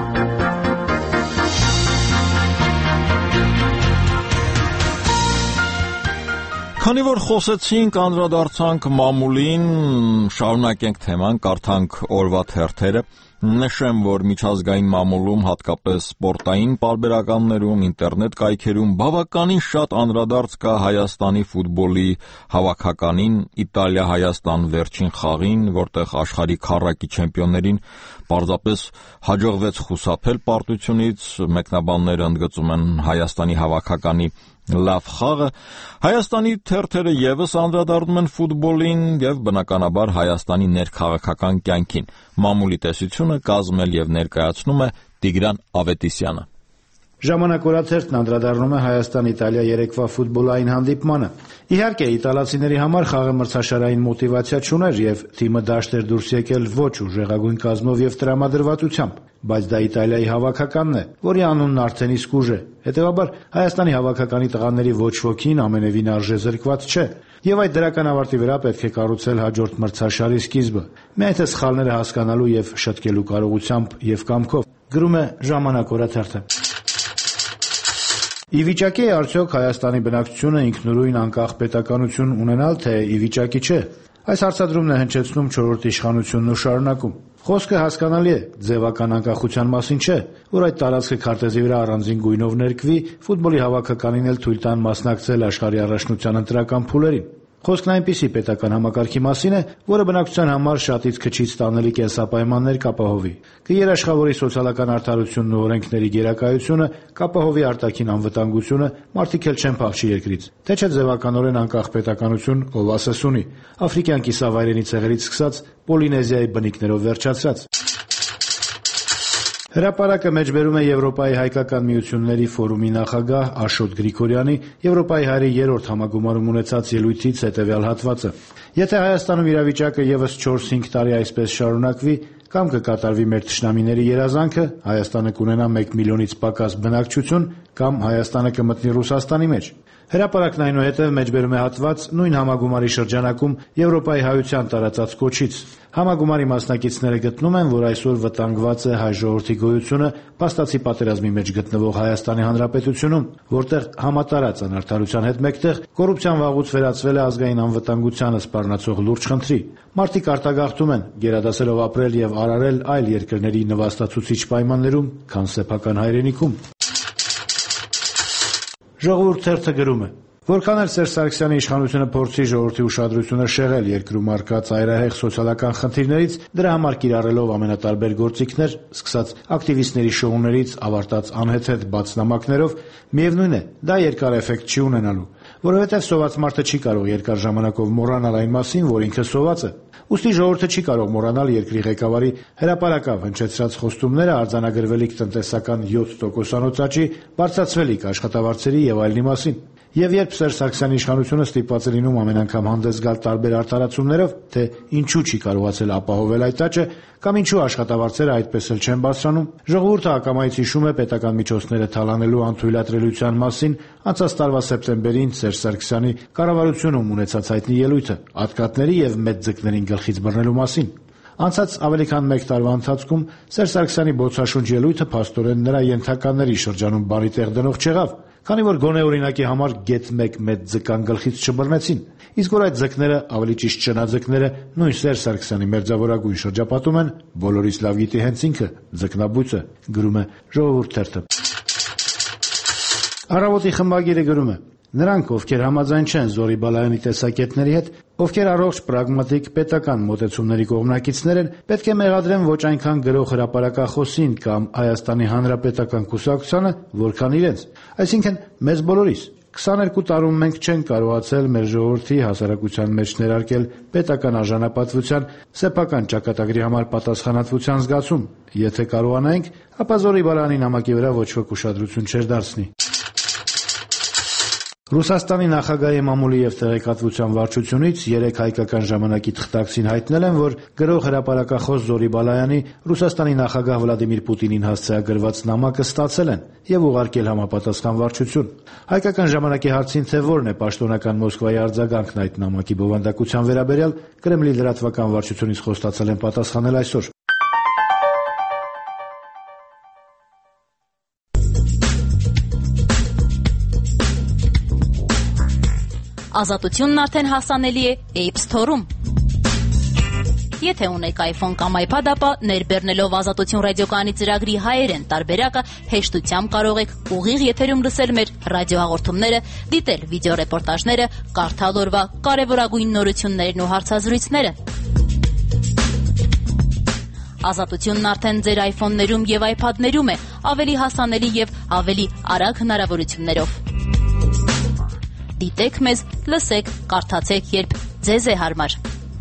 Քանի որ խոսեցինք, անդրադարձանք մամուլին, շարունակենք թեման, կարդանք օրվա թերթերը։ Նշեմ, որ միջազգային մամուլում, հատկապես սպորտային պարբերականներում, ինտերնետ կայքերում բավականին շատ անդրադարձ կա Հայաստանի ֆուտբոլի հավաքականին, Իտալիա-Հայաստան վերջին խաղին, որտեղ աշխարհի քառակի չեմպիոններին պարզապես հաջողվեց խուսափել պարտությունից, մեկնաբանները ընդգծում են Հայաստանի հավաքականի լավ խաղը, Հայաստանի թերթերը եւս անդրադառնում են ֆուտբոլին եւ բնականաբար Հայաստանի ներքաղաքական կյանքին։ Մամուլի տեսությունը կազմել եւ ներկայացնում է Տիգրան Ավետիսյանը։ Ժամանակ օրաթերթն անդրադառնում է Հայաստան-Իտալիա երեկվա ֆուտբոլային հանդիպմանը։ Իհարկե, իտալացիների համար խաղը մրցաշարային մոտիվացիա չուներ եւ թիմը դաշտ էր դուրս եկել ոչ ուժեղագույն կազմով եւ տրամադրվածությամբ, բայց դա Իտալիայի հավաքականն է, որի անունն արդեն իսկ ուժ է։ Հետևաբար Հայաստանի հավաքականի տղաների ոչ ոքին ամենևին արժե զրկված չէ։ Եվ այդ դրական ավարտի վրա պետք է կառուցել հաջորդ մրցաշարի սկիզբը։ Միայն թե սխալները հասկանալու եւ շտկելու կարողությամբ եւ կամքով, գրում է Ժամանակ օրաթերթը։ Ի վիճակի է արդյոք Հայաստանի բնակչությունը ինքնուրույն անկախ պետականություն ունենալ, թե ի վիճակի չէ։ Այս հարցադրումն է հնչեցնում 4-րդ իշխանությունն ու շարունակում։ Խոսքը հասկանալի է, ձևական անկախության մասին չէ, որ այդ տարածքը քարտեզի վրա առանձին գույնով ներկվի, ֆուտբոլի հավաքականին էլ թույլ տան մասնակցել աշխարհի առաջնության ընտրական փուլերին։ Խոսքն այնպիսի պետական համակարգի մասին է, որը բնակչության համար շատից քչից տանելի կենսապայմաններ կապահովի, կերաշխավորի սոցիալական արդարությունն ու օրենքների գերակայությունը, կապահովի արտաքին անվտանգությունը, մարդիկ էլ չեն փախչի երկրից։ Թե չէ ձևականորեն անկախ պետականություն, ով ասես ունի, աֆրիկյան կիսավայրենի ցեղերից սկսած Պոլինեզիայի բնիկներով վերջացրած։ Հրապարակը մեջբերում է Եվրոպայի հայկական միությունների ֆորումի նախագահ Աշոտ Գրիգորյանի Եվրոպայի հայերի 3-րդ համագումարում ունեցած ելույթից հետևյալ հատվածը. Եթե Հայաստանում իրավիճակը եւս 4-5 տարի այսպես շարունակվի, կամ կկատարվի մեր թշնամիների երազանքը, Հայաստանը կունենա 1 միլիոնից պակաս բնակչություն, կամ Հայաստանը կմտնի Ռուսաստանի մեջ։ Հրապարակն այնուհետև մեջբերում է հատված նույն համագումարի շրջանակում Եվրոպայի հայության տարածած կոչից։ Համագումարի մասնակիցները գտնում են, որ այսօր վտանգված է հայ ժողովրդի գոյությունը փաստացի պատերազմի մեջ գտնվող Հայաստանի Հանրապետությունում, որտեղ համատարած անարդարության հետ մեկտեղ կոռուպցիան վաղուց վերածվել է ազգային անվտանգությանը սպառնացող լուրջ խնդրի։ Մարդիկ արտագաղթում են, գերադասելով ապրել եւ արարել այլ երկրների նվաստացուցիչ պայմաններում, քան սեփական հայրենիքում։ Ժողովուրդ թերթը գրում է. Որքան էլ Սերժ Սարգսյանի իշխանությունը փորձի ժողովրդի ուշադրությունը շեղել երկրում առկա ծայրահեղ սոցիալական խնդիրներից, դրա համար կիրառելով ամենատարբեր գործիքներ, սկսած ակտիվիստների շոուներից ավարտած անհեթեթ բաց նամակներով, միևնույն է, դա երկար էֆեկտ չի ունենալու, որովհետև սոված մարդը չի կարող երկար ժամանակով մոռանալ այն մասին, որ ինքը սոված է։ Ուստի ժողովուրդը չի կարող մոռանալ երկրի ղեկավարի հրապարակավ հնչեցրած խոստումները արձանագրվելիք տնտեսական 7%-անոց աճի, բարձրացվելիք աշխատավարձերի եւ այլնի մասին։ Եվ երբ Սերժ Սարգսյանի իշխանությունը ստիպված է լինում ամեն անգամ հանդես գալ տարբեր արտահայտություններով, թե ինչու չի կարողացել ապահովել այդ աճը, կամ ինչու աշխատավարձերը այդպես էլ չեն բարձրանում, ժողովուրդը ակամայից հիշում է պետական միջոցները թալանելու անթույլատրելիության մասին անցած տարվա սեպտեմբերին Սերժ Սարգսյանի կառավարությունում ունեցած հայտնի ելույթը ատկատների եւ մեծ ձկներին գլխից բռնելու մասին։ Անցած ավելի քան 1 տարվա ընթացքում Սերժ Սարգսյանի բոցաշունչ ելույթը փաստորեն նրա ենթականների շրջանում բանի տեղ դնող չեղավ, քանի որ գոնե օրինակի համար գետ 1 մեծ ձկան գլխից չբռնեցին, իսկ որ այդ ձկները, ավելի ճիշտ շնաձկները, նույն Սերժ Սարգսյանի մերձավորագույն շրջապատում են, բոլորից լավ գիտի հենց ինքը, ձկնաբույծը, գրում է Ժողովուրդ թերթը։ Առավոտի խմբագիրը գրում է. Նրանք, ովքեր համաձայն չեն Զորի Բալայանի տեսակետների հետ, ովքեր առողջ պրագմատիկ պետական մոտեցումների կողմնակիցներ են, պետք է մեղադրեն ոչ այնքան գրող հրապարակախոսին կամ Հայաստանի Հանրապետական կուսակցությանը, որքան իրենց։ Այսինքն մեզ բոլորիս։ 22 տարում մենք չենք կարողացել մեր ժողովրդի հասարակության մեջ ներարկել պետական արժանապատվության, սեփական ճակատագրի համար պատասխանատվության զգացում։ Եթե կարողանայինք, ապա Զորի Բալայանի նամակի վրա ոչ ոք ուշադրություն չէր դարձնի։ Ռուսաստանի նախագահի մամուլի եւ տեղեկատվության վարչությունից 3 հայկական ժամանակի թղթակցին հայտնել են, որ գրող հրապարակախոս Զորի Բալայանի Ռուսաստանի նախագահ Վլադիմիր Պուտինին հասցեագրված նամակը ստացել են եւ ուղարկել համապատասխան վարչություն։ Հայկական ժամանակի հարցին, թե որն է պաշտոնական Մոսկվայի արձագանքն այդ նամակի բովանդակության վերաբերյալ, Կրեմլի լրատվական վարչությունից խոստացել են պատասխանել այսօր։ Ազատությունն արդեն հասանելի է App Store-ում։ Եթե ունեք iPhone կամ iPad, ապա ներբեռնելով Ազատություն ռադիոկայանի ծրագրի հայերեն տարբերակը հեշտությամբ կարող եք ուղիղ եթերում լսել մեր ռադիոհաղորդումները, դիտել վիդեոռեպորտաժները, կարդալ օրվա կարևորագույն նորություններն ու հարցազրույցները։ Ազատությունն արդեն ձեր iPhone-ներում եւ iPad-ներում է, ավելի հասանելի եւ ավելի արագ հնարավորություններով։ Դիտեք մեզ, լսեք, կարդացեք, երբ ձեզ է հարմար։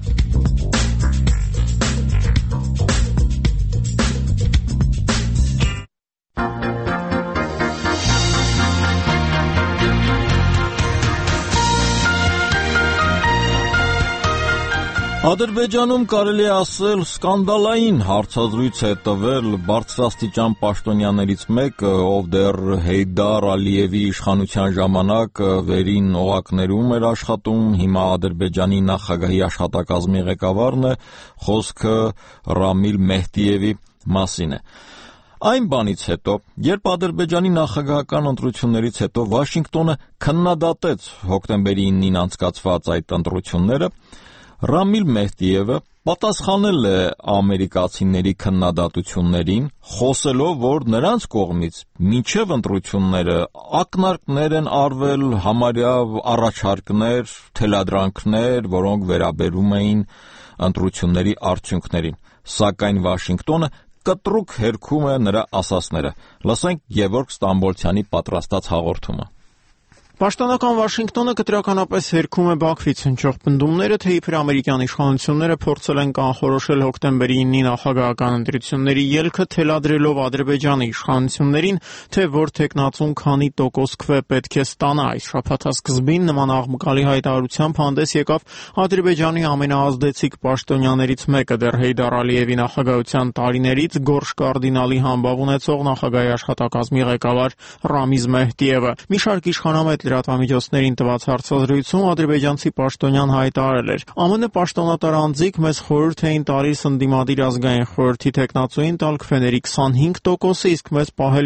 Ադրբեջանում կարելի է ասել սկանդալային հարցազրույց է տվել բարձրաստիճան պաշտոնյաներից մեկը, ով դեռ Հեյդար Ալիևի իշխանության ժամանակ վերին օղակներում էր աշխատում, հիմա Ադրբեջանի նախագահի աշխատակազմի ղեկավարն է, խոսքը Ռամիլ Մեհդիևի մասին է։ Այն բանից հետո, երբ Ադրբեջանի նախագահական ընտրություններից հետո Վաշինգտոնը քննադատեց հոկտեմբերի 9-ին անցկացված այդ ընտրությունները, Ռամիլ Մեհդիևը պատասխանել է ամերիկացիների քննադատություններին, խոսելով, որ նրանց կողմից մինչև ընտրությունները ակնարկներ են արվել, համարյա առաջարկներ, թելադրանքներ, որոնք վերաբերում էին ընտրությունների արդյունքներին, սակայն Վաշինգտոնը կտրուկ հերքում է նրա ասածները։ Լսենք Գևորգ Ստամբոլցյանի պատրաստած հաղորդումը։ Պաշտոնական Վաշինգտոնը կտրականապես հերքում է Բաքվից հնչող պնդումները, թե իբր ամերիկյան իշխանությունները փորձել են կանխորոշել հոկտեմբերի 9-ի նախագահական ընտրությունների ելքը, թելադրելով Ադրբեջանի իշխանություններին, թե որ թեկնածուն քանի տոկոս քվե պետք է ստանա։ Այս շաբաթասկզբին նման աղմկալի հայտարարությամբ հանդես եկավ Ադրբեջանի ամենաազդեցիկ պաշտոնյաներից մեկը, դեռ Հեյդար Ալիևի նախագահության տարիներից գորշ կարդինալի համբավ ունեցող նախագահի աշխատակազմի ղեկավար Ռամիզ Մեհդիևը։ Մի շարք իշխանամետ լրատվամիջոցներին տված հարցազրույցում ադրբեջանցի պաշտոնյան հայտարարել էր. ԱՄՆ պաշտոնատար անձիկ մեզ խորհուրդ էին տալիս ընդդիմադիր ազգային խորհրդի թեկնածուին տալ քվեների 25%, իսկ մեզ պահել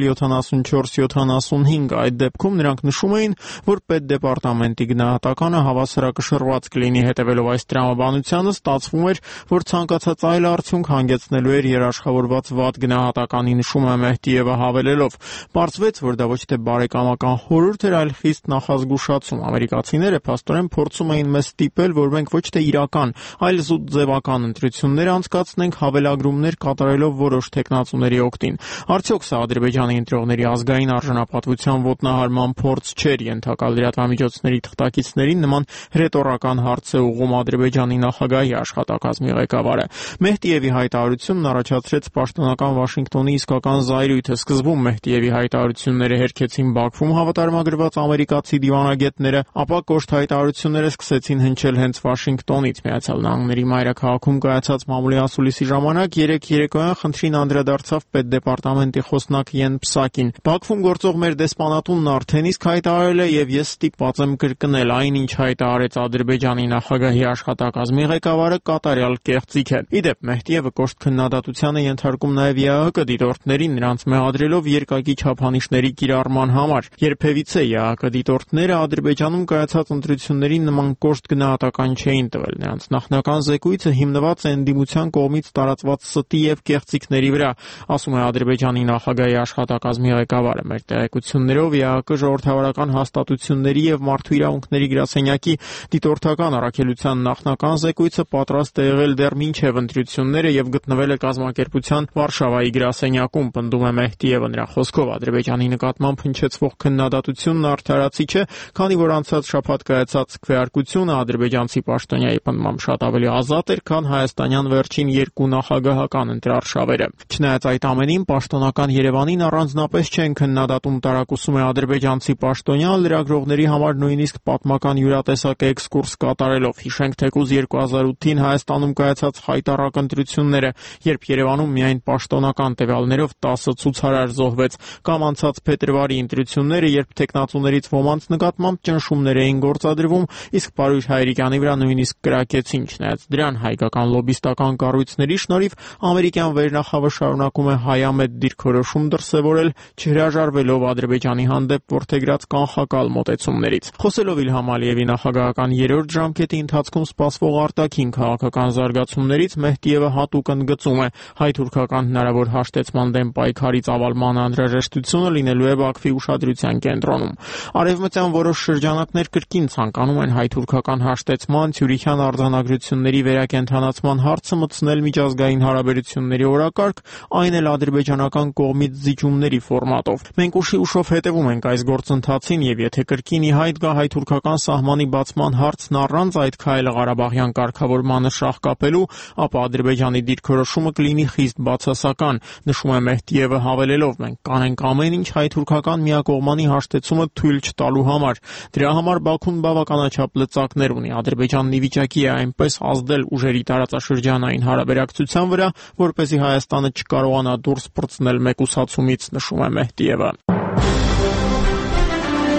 74-75%. Այդ դեպքում նրանք նշում էին, որ պետդեպարտամենտի գնահատականը հավասարակշռված կլինի, հետևելով այս տրամաբանությանը ստացվում էր, որ ցանկացած այլ արդյունք հանգեցնելու էր երաշխավորված վատ գնահատականի, նշում է Մեհդիևը հավելելով. Պարզվեց, որ դա ոչ թե բարեկամական խորհուրդ էր, այլ խիստ նախազգուշացում։ Ամերիկացիները փաստորեն փորձում էին մեզ ստիպել, որ մենք ոչ թե իրական, այլ զուտ ձևական ընտրություններ անցկացնենք, հավելագրումներ կատարելով որոշ թեկնածուների օգտին։ Արդյոք սա Ադրբեջանի ընտրողների ազգային արժանապատվության ոտնահարման փորձ չէր, ենթակա լրատվամիջոցների թղթակիցներին նման հրետորական հարց է ուղղում Ադրբեջանի նախագահի աշխատակազմի ղեկավարը։ Մեհդիևի հայտարարությունն առաջացրեց պաշտոնական Վաշինգտոնի իսկական զայրույթը։ Սկզբում Մեհդիևի հայտարարությունները հերքեցին Բաքվում հավատարմագրված ամերիկացի դիվանագետները, ապա կոշտ հայտարարությունները սկսեցին հնչել հենց Վաշինգտոնից։ Միացյալ Նահանգների մայրաքաղաքում կայացած մամուլի ասուլիսի ժամանակ երեկոյան խնդրին անդրադարձավ պետդեպարտամենտի խոսնակ Յեն Պսակին։ Բաքվում գործող մեր դեսպանատունն արդեն իսկ հայտարարել է եւ ես ստիպված եմ կրկնել, այն ինչ հայտարարեց Ադրբեջանի նախագահի աշխատակազմի ղեկավարը կատարյալ կեղծիք է։ Իդեպ Մեհդիևը կոշտ քննադատության է ենթարկում նաեւ ԵԱՀԿ դիտորդներին, նրանց մեղադրելով երկակի չափանիշների կիրառման համար։ Երբևիցե ԵԱՀԿ դիտորդները Ադրբեջանում կայացած ընտրություններին նման կոշտ գնահատական չէին տվել։ Նրանց նախնական զեկույցը հիմնված է ընդդիմության կողմից տարածված ստի եւ կեղծիքների վրա, ասում է Ադրբեջանի նախագահի աշխատակազմի ղեկավարը։ Մեր տեղեկություններով ԵԱՀԿ ժողովրդավարական հաստատությունների եւ մարդու իրավունքների գրասենյակի դիտորդական առաքելության նախնական զեկույցը պատրաստ է եղել դեռ մինչև ընտրությունները եւ գտնվել է կազմակերպության Վարշավայի գրասենյակում, պնդում է Մեհդիևը։ Նրա խոսքով Ադրբեջանի նկատմամբ հնչեցվող քննադատությունն արդարացիչ է, քանի որ անցած շաբաթ կայացած քվեարկությունը ադրբեջանցի պաշտոնյայի պնդմամբ շատ ավելի ազատ էր, քան հայաստանյան վերջին երկու նախագահական ընտրարշավերը։ Չնայած այդ ամենին, պաշտոնական Երևանին առանձնապես չեն քննադատում, տարակուսում է ադրբեջանցի պաշտոնյան, լրագրողների համար նույնիսկ պատմական յուրատեսակ էքսկուրս կատարելով։ Հիշենք թեկուզ 2008-ին Հայաստանում կայացած խայտառակ ընտրությունները, երբ Երևանում միայն պաշտոնական տվյալներով 10 ցուցարար զոհվեց, կամ անցած փետրվարի ընտրությունները, երբ տեխնացուներից ոմանց նկատմամբ ճնշումներ էին գործադրվում, իսկ Պարույր Հայրիկյանի վրա նույնիսկ կրակեցին։ Չնայած դրան, հայկական լոբիստական կառույցների շնորհիվ ամերիկյան վերնախավը շարունակում է հայամետ դիրքորոշում դրսևորել, չհրաժարվելով Ադրբեջանի հանդեպ որդեգրած կանխակալ մոտեցումներից։ Խոսելով Իլհամ Ալիևի նախագահական երրորդ ժամկետի ընթացքում սպասվող արտաքին քաղաքական զարգացումներից, Մեհդիևը հատուկ ընդգծում է, հայ-թուրքական հնարավոր հաշտեցման դեմ պայքարի ծավալման անհրաժեշտությունը լինելու է Բաքվի ուշադրության կենտրոնում։ Արևմտյան որոշ շրջանակներ կրկին ցանկանում են հայ-թուրքական հաշտեցման, Ցյուրիխյան արձանագրությունների վերակենդանացման հարցը մտցնել միջազգային հարաբերությունների օրակարգ, այն էլ ադրբեջանական կողմից զիջումների ֆորմատով։ Մենք ուշիուշով հետևում ենք այս գործընթացին եւ եթե կրկին ի հայտ գա հայ-թուրքական սահմանի բացման հարցն առանց այդ քայլը Ղարաբաղյան կարգավորմանը շահկապելու, ապա Ադրբեջանի դիրքորոշումը կլինի խիստ բացասական, նշում է Մեհդիևը հավելելով. մենք կանենք ամեն ինչ հայ-թուրքական միակողմանի հաշտեցումը թույլ չտալու համար։ Դրա համար Բաքուն բավականաչափ լծակներ ունի։ Ադրբեջանն ի վիճակի է այնպես ազդել ուժերի տարածաշրջանային հարաբերակցության վրա, որպեսզի Հայաստանը չկարողանա դուրս պրծնել մեկուսացումից, նշում է Մեհդիևը։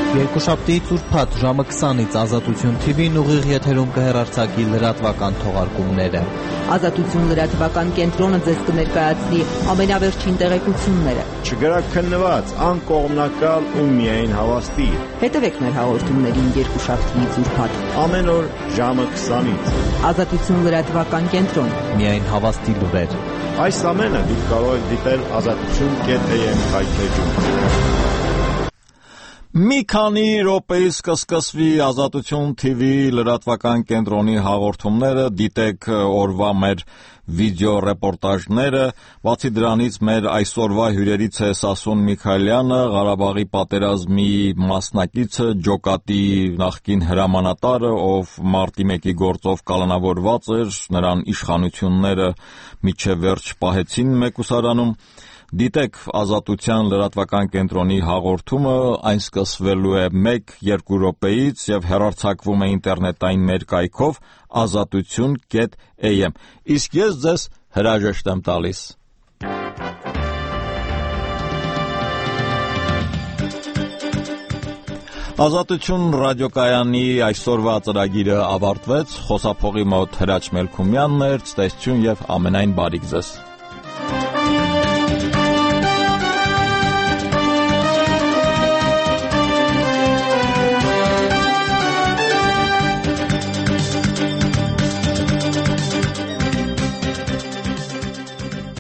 Երկուշաբթիից ուրբաթ ժամը 20-ից Ազատություն TV-ն ուղիղ եթերում կհեռարձակի լրատվական թողարկումները։ Ազատություն լրատվական կենտրոնը ձեզ կներկայացնի ամենավերջին տեղեկությունները։ Չգրաքննված, անկողմնակալ ու միայն հավաստի։ Հետևեք մեր հաղորդումներին երկուշաբթիից ուրբաթ ամեն օր ժամը 20-ից։ Ազատություն լրատվական կենտրոն, միայն հավաստի լուրեր։ Այս ամենը դուք կարող եք դիտել azatutun.am հայթեջում։ Մի քանի րոպեից կսկսվի Ազատություն TV լրատվական կենտրոնի հաղորդումները, դիտեք օրվա մեր վիդեո ռեպորտաժները, բացի դրանից մեր այսօրվա հյուրերից է Սասուն Միքայելյանը, Ղարաբաղի պատերազմի մասնակիցը, Ջոկատի նախկին հրամանատարը, ով մարտի 1-ի գործով կալանավորված էր, նրան իշխանությունները մինչև վերջ պահեցին մեկուսարանում։ Դիտեք Ազատության լրատվական կենտրոնի հաղորդումը, այն սկսվելու է 1-2 րոպեից եւ հեռարձակվում է ինտերնետային մեր կայքով azatutun.am։ Իսկ ես ձեզ հրաժեշտ եմ տալիս։ Ազատություն ռադիոկայանի այսօրվա ծրագիրը ավարտվեց, խոսափողի մոտ Հրաչ Մելքումյանն էր, ցտեսություն եւ ամենայն բարիք ձեզ։